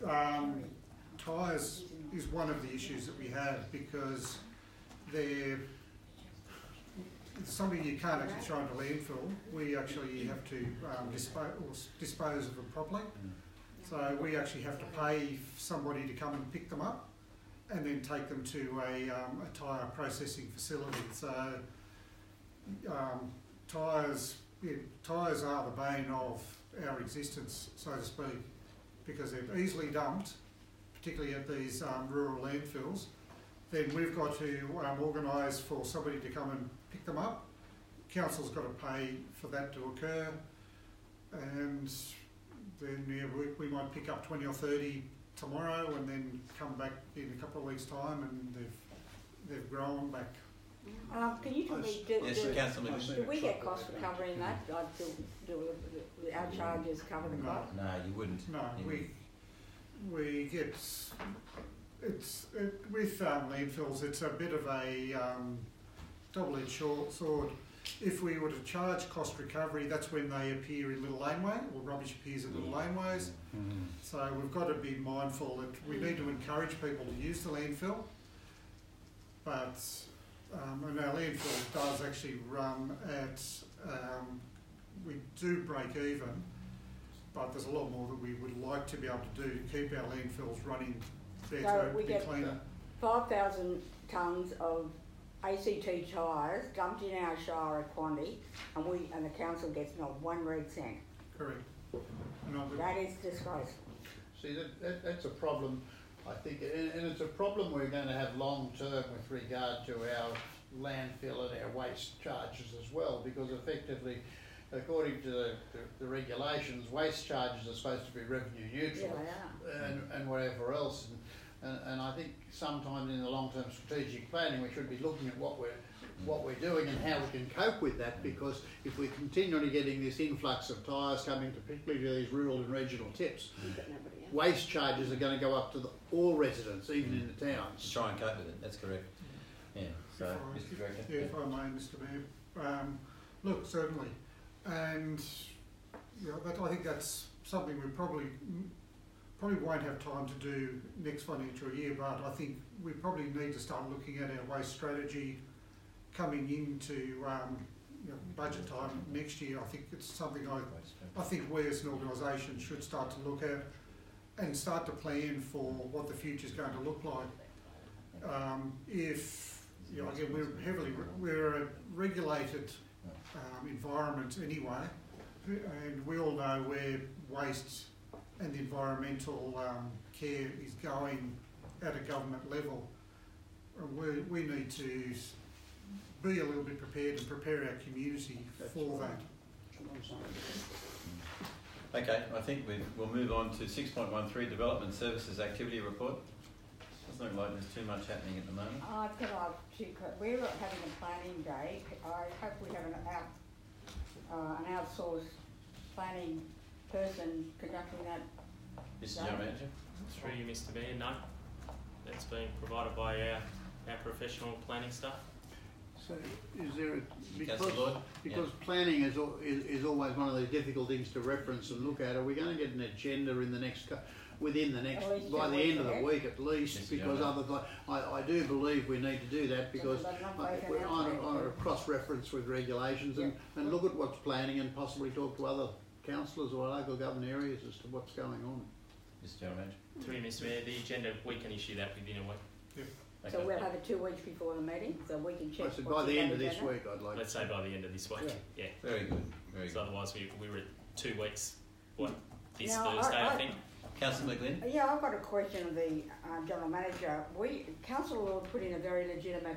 Tyres is one of the issues that we have because they're something you can't actually throw into landfill. We actually have to dispose of them properly. So we actually have to pay somebody to come and pick them up and then take them to a tyre processing facility. So tyres are the bane of our existence, so to speak, because they're easily dumped, particularly at these rural landfills. Then we've got to organise for somebody to come and pick them up. Council's got to pay for that to occur, and then yeah, we might pick up 20 or 30 tomorrow, and then come back in a couple of weeks' time, and they've grown back. can you tell me, Yes, Councillor do McGee. we get costs for covering that? Like, do our charges cover the No. cost? No, you wouldn't. No, You we get with landfills. It's a bit of a double-edged sword. If we were to charge cost recovery, that's when they appear in little laneway, or rubbish appears in little laneways. So we've got to be mindful that we need to encourage people to use the landfill. But and our landfill does actually run at, we do break even, but there's a lot more that we would like to be able to do to keep our landfills running better, So we be get cleaner. 5,000 tonnes of ACT tyres dumped in our shire at Quandy, and the council gets not one red cent. Correct. And That is disgraceful. See, that's a problem, I think, and it's a problem we're going to have long term with regard to our landfill and our waste charges as well, because effectively, according to the regulations, waste charges are supposed to be revenue neutral, and whatever else. And I think sometimes in the long-term strategic planning, we should be looking at what we're doing and how we can cope with that, because if we're continually getting this influx of tyres coming to particularly to these rural and regional tips, waste charges are going to go up to all residents, even in the towns. To try and cope with it, that's correct. Yeah, so, Mr Director. Yeah, if I may, Mr Mayor. Look, certainly. And I think that's something we probably won't have time to do next financial year, but I think we probably need to start looking at our waste strategy coming into budget time next year. I think it's something I think we as an organisation should start to look at and start to plan for what the future is going to look like. Again, we're a regulated environment anyway, and we all know where waste and the environmental care is going at a government level. We need to be a little bit prepared and prepare our community for that. Okay, I think we'll move on to 6.13, Development Services Activity Report. Doesn't look like there's too much happening at the moment. We're having a planning day. I hope we have an outsourced planning person conducting that. Mr. General Manager? Through you, Mr Mayor, no. That's being provided by our professional planning staff. So is there because planning is always one of those difficult things to reference and look at, are we going to get an agenda in the next by the end of the week at least? Yes, because I do believe we need to do that, because we're on a cross-reference with regulations and look at what's planning and possibly talk to other councillors or local government areas as to what's going on. Mr. General Manager? Through you, Mr Mayor, the agenda, we can issue that within a week. Yep. Okay. So we'll have it 2 weeks before the meeting, so we can check. So by the end of this week, I'd like. Let's say by the end of this week. Yeah. Very good. Very good. So otherwise, we were at 2 weeks. This Thursday, I think. Councillor McGlynn? Yeah, I've got a question of the General Manager. Councillor Lord put in a very legitimate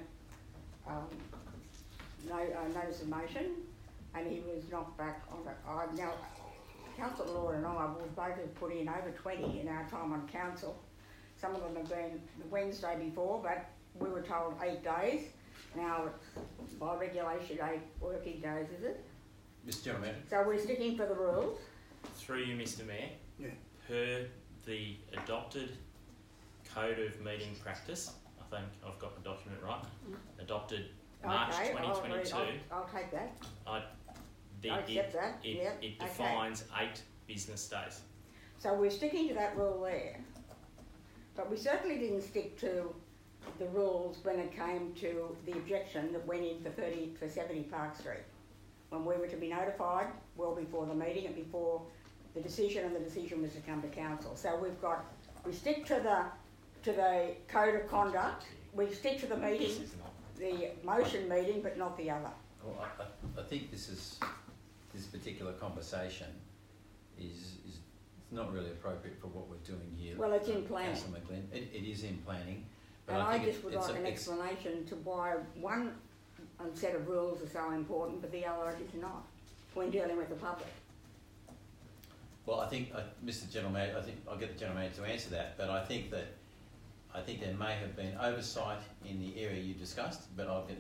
notice of motion, and he was knocked back on it. Now, Councillor Lord and I both have put in over 20 in our time on council. Some of them have been the Wednesday before, but we were told 8 days. Now it's by regulation 8 working days, is it? Mr. General Manager? So we're sticking for the rules. Through you, Mr Mayor. Yeah. Per the adopted Code of Meeting Practice, I think I've got the document right, adopted March 2022. I'll take that. I accept that. It defines 8 business days. So we're sticking to that rule there. But we certainly didn't stick to the rules when it came to the objection that went in for 70 Park Street, when we were to be notified well before the meeting and before the decision, and the decision was to come to council. So we stick to the code of conduct. We stick to the meeting, the motion meeting, but not the other. Well, I think this particular conversation is not really appropriate for what we're doing here. Well, it's in planning. Councillor McGlynn. It is in planning. But And I think just would like an explanation to why one set of rules are so important, but the other is not, when dealing with the public. Well, I think, Mr. General Manager, I think I'll get the General Manager to answer that, but I think there may have been oversight in the area you discussed, but I'll get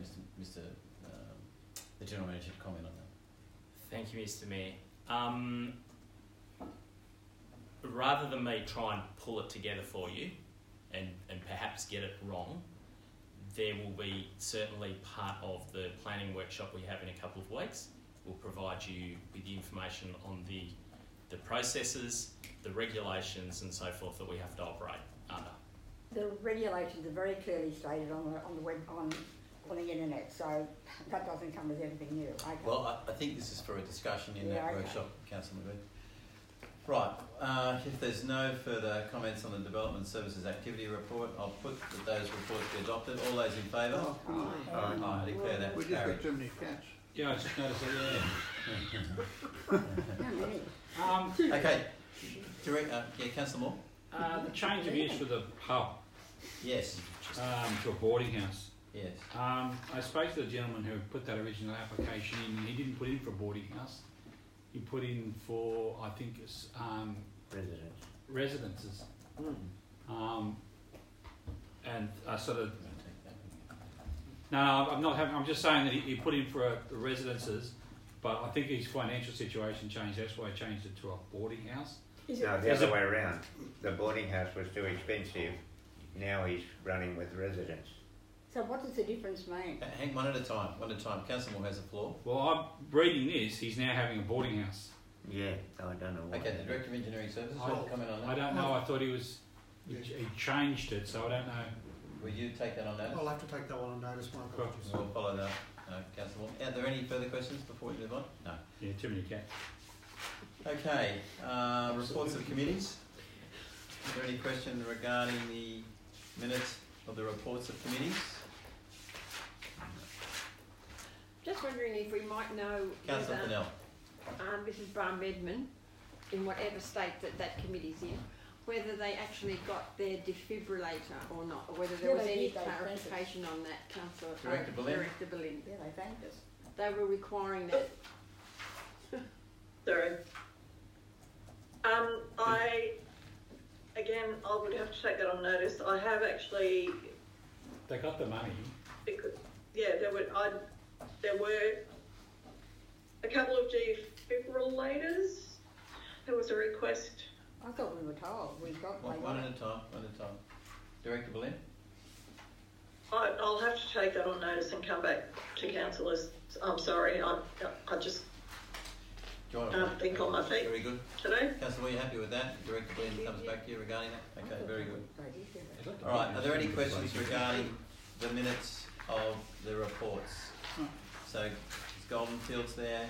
the General Manager to comment on that. Thank you, Mr Mayor. Rather than me try and pull it together for you and perhaps get it wrong, there will be certainly part of the planning workshop we have in a couple of weeks. We'll provide you with the information on the processes, the regulations and so forth that we have to operate under. The regulations are very clearly stated on the web, on the internet, so that doesn't come as anything new. Okay. Well, I think this is for a discussion in that workshop, Councillor McGlynn. Right, if there's no further comments on the Development Services Activity Report, I'll put that those reports be adopted. All those in favour? I declare that we just got too many cats. Yeah, I just noticed that, yeah. Okay, Councillor Moore? The change of use for the pub. Yes. To a boarding house. Yes. I spoke to the gentleman who put that original application in, and he didn't put in for a boarding house. He put in for, I think it's Residents. residences. And I sort of, no, I'm not having, I'm just saying that he put in for residences, but I think his financial situation changed, that's why he changed it to a boarding house. No, the other way around. The boarding house was too expensive. Now he's running with residents. So what does the difference mean? Hang one at a time. Councillor Moore has the floor. Well, I'm reading this, he's now having a boarding house. Yeah, I don't know why. Okay, the Director of Engineering Services, will comment on that. I don't know, I thought he changed it, so I don't know. Will you take that on notice? I'll have to take that one on notice, my apologies. We'll follow that. Councillor Moore. Are there any further questions before we move on? No. Yeah, too many cats. Okay, reports of committees. Is there any question regarding the minutes of the reports of committees? Just wondering if we might know Councillor whether Fennell. Mrs. Brown-Bedman, in whatever state that committee's in, whether they actually got their defibrillator or not, or whether there Yeah, was they any did, they clarification on that, Councillor Director Boleyn. Director Boleyn. Yeah, they thanked us. They were requiring that. Sorry. I would have to take that on notice. I have actually, They got the money. because there were a couple of defibrillators. There was a request. I thought we were told we got One at a time. Director Boleyn. I'll have to take that on notice and come back to councillors. I'm sorry, I just can't think on my feet Very good. today. Councillor, are you happy with that? Director Boleyn comes back to you regarding that? Okay, very good. They did get it. All right, are there any questions regarding the minutes of the reports? So, is Goldenfields there?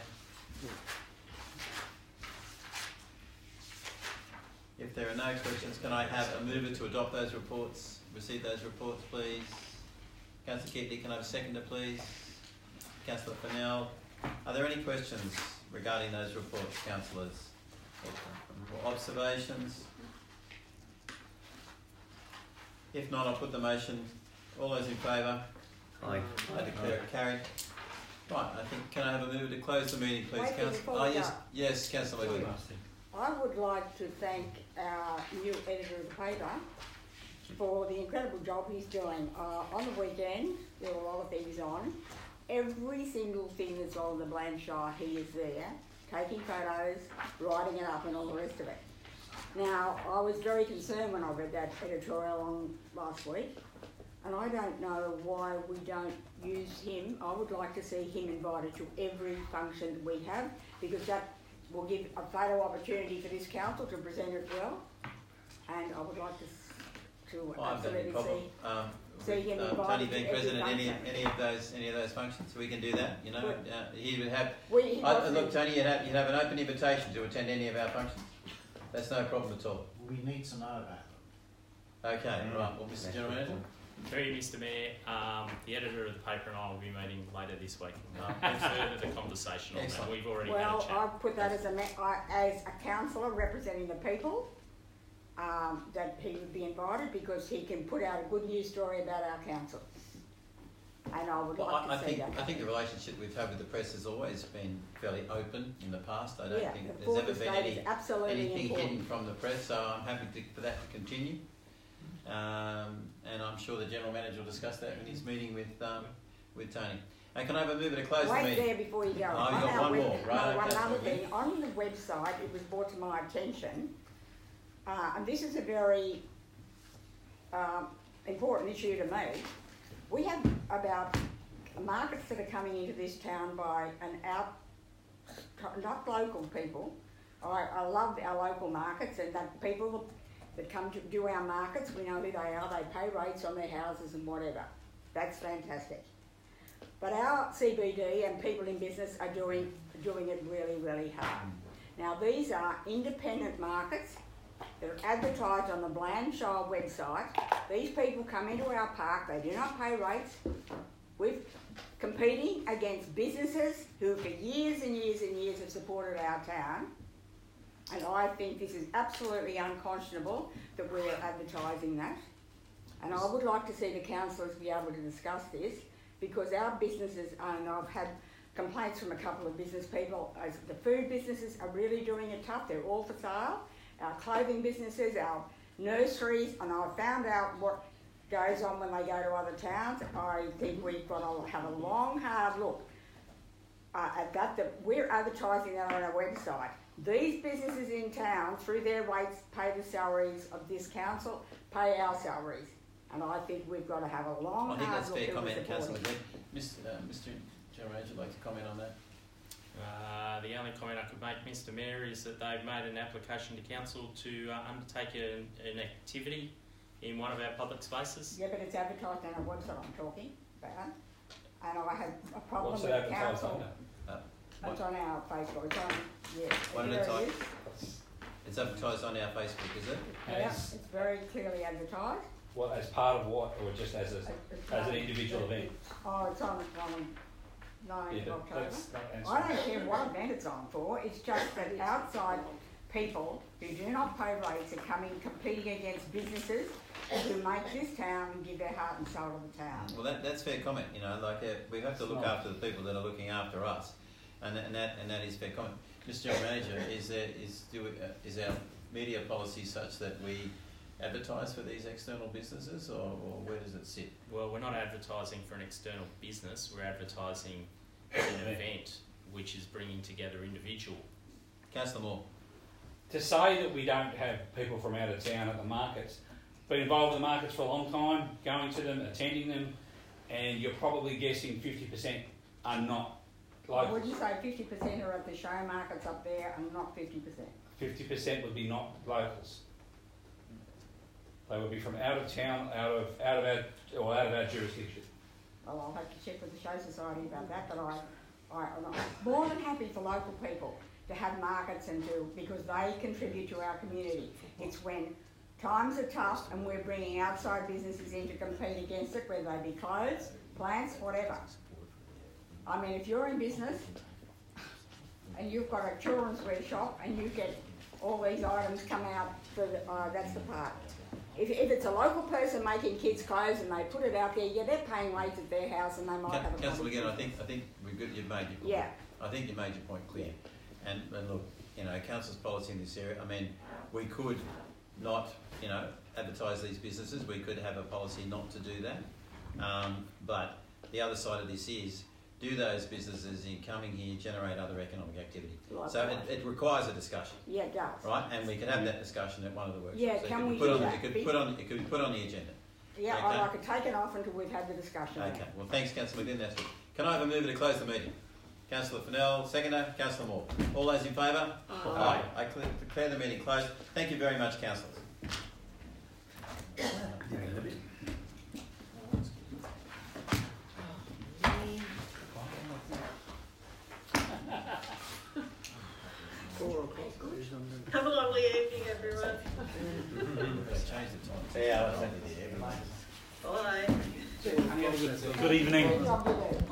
If there are no questions, can I have a mover to adopt those reports, receive those reports, please? Councillor Keatley, can I have a seconder, please? Councillor Fennell, are there any questions regarding those reports, councillors? Or observations? If not, I'll put the motion. All those in favour? Aye. I declare it carried. Right, I think, can I have a mover to close the meeting, please, Wait, Councillor? before Oh, we yes, go. yes, Councillor Lee. I would like to thank our new editor of the paper for the incredible job he's doing. On the weekend, there were a lot of things on. Every single thing that's on the Blanchard, he is there, taking photos, writing it up and all the rest of it. Now, I was very concerned when I read that editorial on last week, and I don't know why we don't use him. I would like to see him invited to every function that we have, because that will give a photo opportunity for this council to present it well, and I would like to I haven't any absolutely problem. see him Tony invited being to every president, function. any of those functions, we can do that. You know, Good. he would have. He wasn't- Look, Tony, you'd have an open invitation to attend any of our functions. That's no problem at all. We need to know about Okay, right. Well, Mr. General Manager. Through you, Mr. Mayor, the editor of the paper and I will be meeting later this week. We'll further the conversation on that. Excellent. We've already had a Well, chat. I've put that as a councillor representing the people, that he would be invited because he can put out a good news story about our council. And I would Well, like I to see think that. I think the relationship we've had with the press has always been fairly open in the past. I don't Yeah, think the there's fourth ever been estate is absolutely anything important. hidden from the press. So I'm happy for that to continue. And I'm sure the General Manager will discuss that in his meeting with Tony. And can I have a mover to close the Wait meeting? there before you go. Oh, On you've got our one web- more, right, No, one okay, other okay. thing. On the website, it was brought to my attention, and this is a very important issue to me. We have about markets that are coming into this town by not local people. I love our local markets, and that people that come to do our markets, we know who they are. They pay rates on their houses and whatever. That's fantastic. But our CBD and people in business are doing it really, really hard. Now, these are independent markets. They're advertised on the Blanchard website. These people come into our park. They do not pay rates. We're competing against businesses who for years and years and years have supported our town. And I think this is absolutely unconscionable that we're advertising that. And I would like to see the councillors be able to discuss this, because our businesses, and I've had complaints from a couple of business people, as the food businesses are really doing it tough. They're all for sale. Our clothing businesses, our nurseries, and I found out what goes on when they go to other towns. I think we've got to have a long, hard look at that we're advertising that on our website. These businesses in town, through their rates, pay the salaries of this council, pay our salaries. And I think we've got to have a long, I think hard that's look fair at comment, the Councillor Gregg. Mr. General, would you like to comment on that? The only comment I could make, Mr Mayor, is that they've made an application to council to undertake an activity in one of our public spaces. Yeah, but it's advertised on our website I'm talking about. And I had a problem What's with it advertised council. under? It's on our Facebook. It's on, yeah. What did there it type? is. It's advertised on our Facebook, is it? Yeah, As, it's very clearly advertised. what, as part of what, or just as an individual event? Oh, it's on 9th Yeah, of but October. that's not I answering. don't care what event it's on for, it's just that outside people who do not pay rates are competing against businesses who make this town and give their heart and soul to the town. Well, that's fair comment. You know, like we have to look after the people that are looking after us, and that is fair comment. Mr. General Manager, is our media policy such that we advertise for these external businesses, or where does it sit? Well, we're not advertising for an external business, we're advertising an event which is bringing together individual. Councillor Moore. To say that we don't have people from out of town at the markets, been involved in the markets for a long time, going to them, attending them, and you're probably guessing 50% are not I locals. wouldn't say 50% are at the show markets up there and not 50%. 50% would be not locals. They would be from out of town, out of our jurisdiction. Well, I'll have to check with the Show Society about that, but I'm more than happy for local people to have markets because they contribute to our community. It's when times are tough and we're bringing outside businesses in to compete against it, whether they be clothes, plants, whatever. I mean, if you're in business and you've got a children's wear shop and you get all these items come out, that's the part. If it's a local person making kids' clothes and they put it out there, yeah, they're paying rates at their house and they might have a Councillor, again, I think you've made your point. Yeah. I think you made your point clear. And look, you know, council's policy in this area. I mean, we could not, you know, advertise these businesses. We could have a policy not to do that. But the other side of this is, do those businesses in coming here generate other economic activity? So it requires a discussion. Yeah, it does. Right, and we can have that discussion at one of the workshops. Yeah, So can we put do on, that? It could be put on the agenda. Yeah, Okay. I'd like to take it off until we've had the discussion. Okay, well thanks Councillor McGlynn, that's good. Can I have a mover to close the meeting? Councillor Fennell, seconder. Councillor Moore. All those in favour? Aye. I declare the meeting closed. Thank you very much, councillors. Have a lovely evening, everyone. They changed the time. Yeah, I was thinking the Bye. Good evening. Good job you do.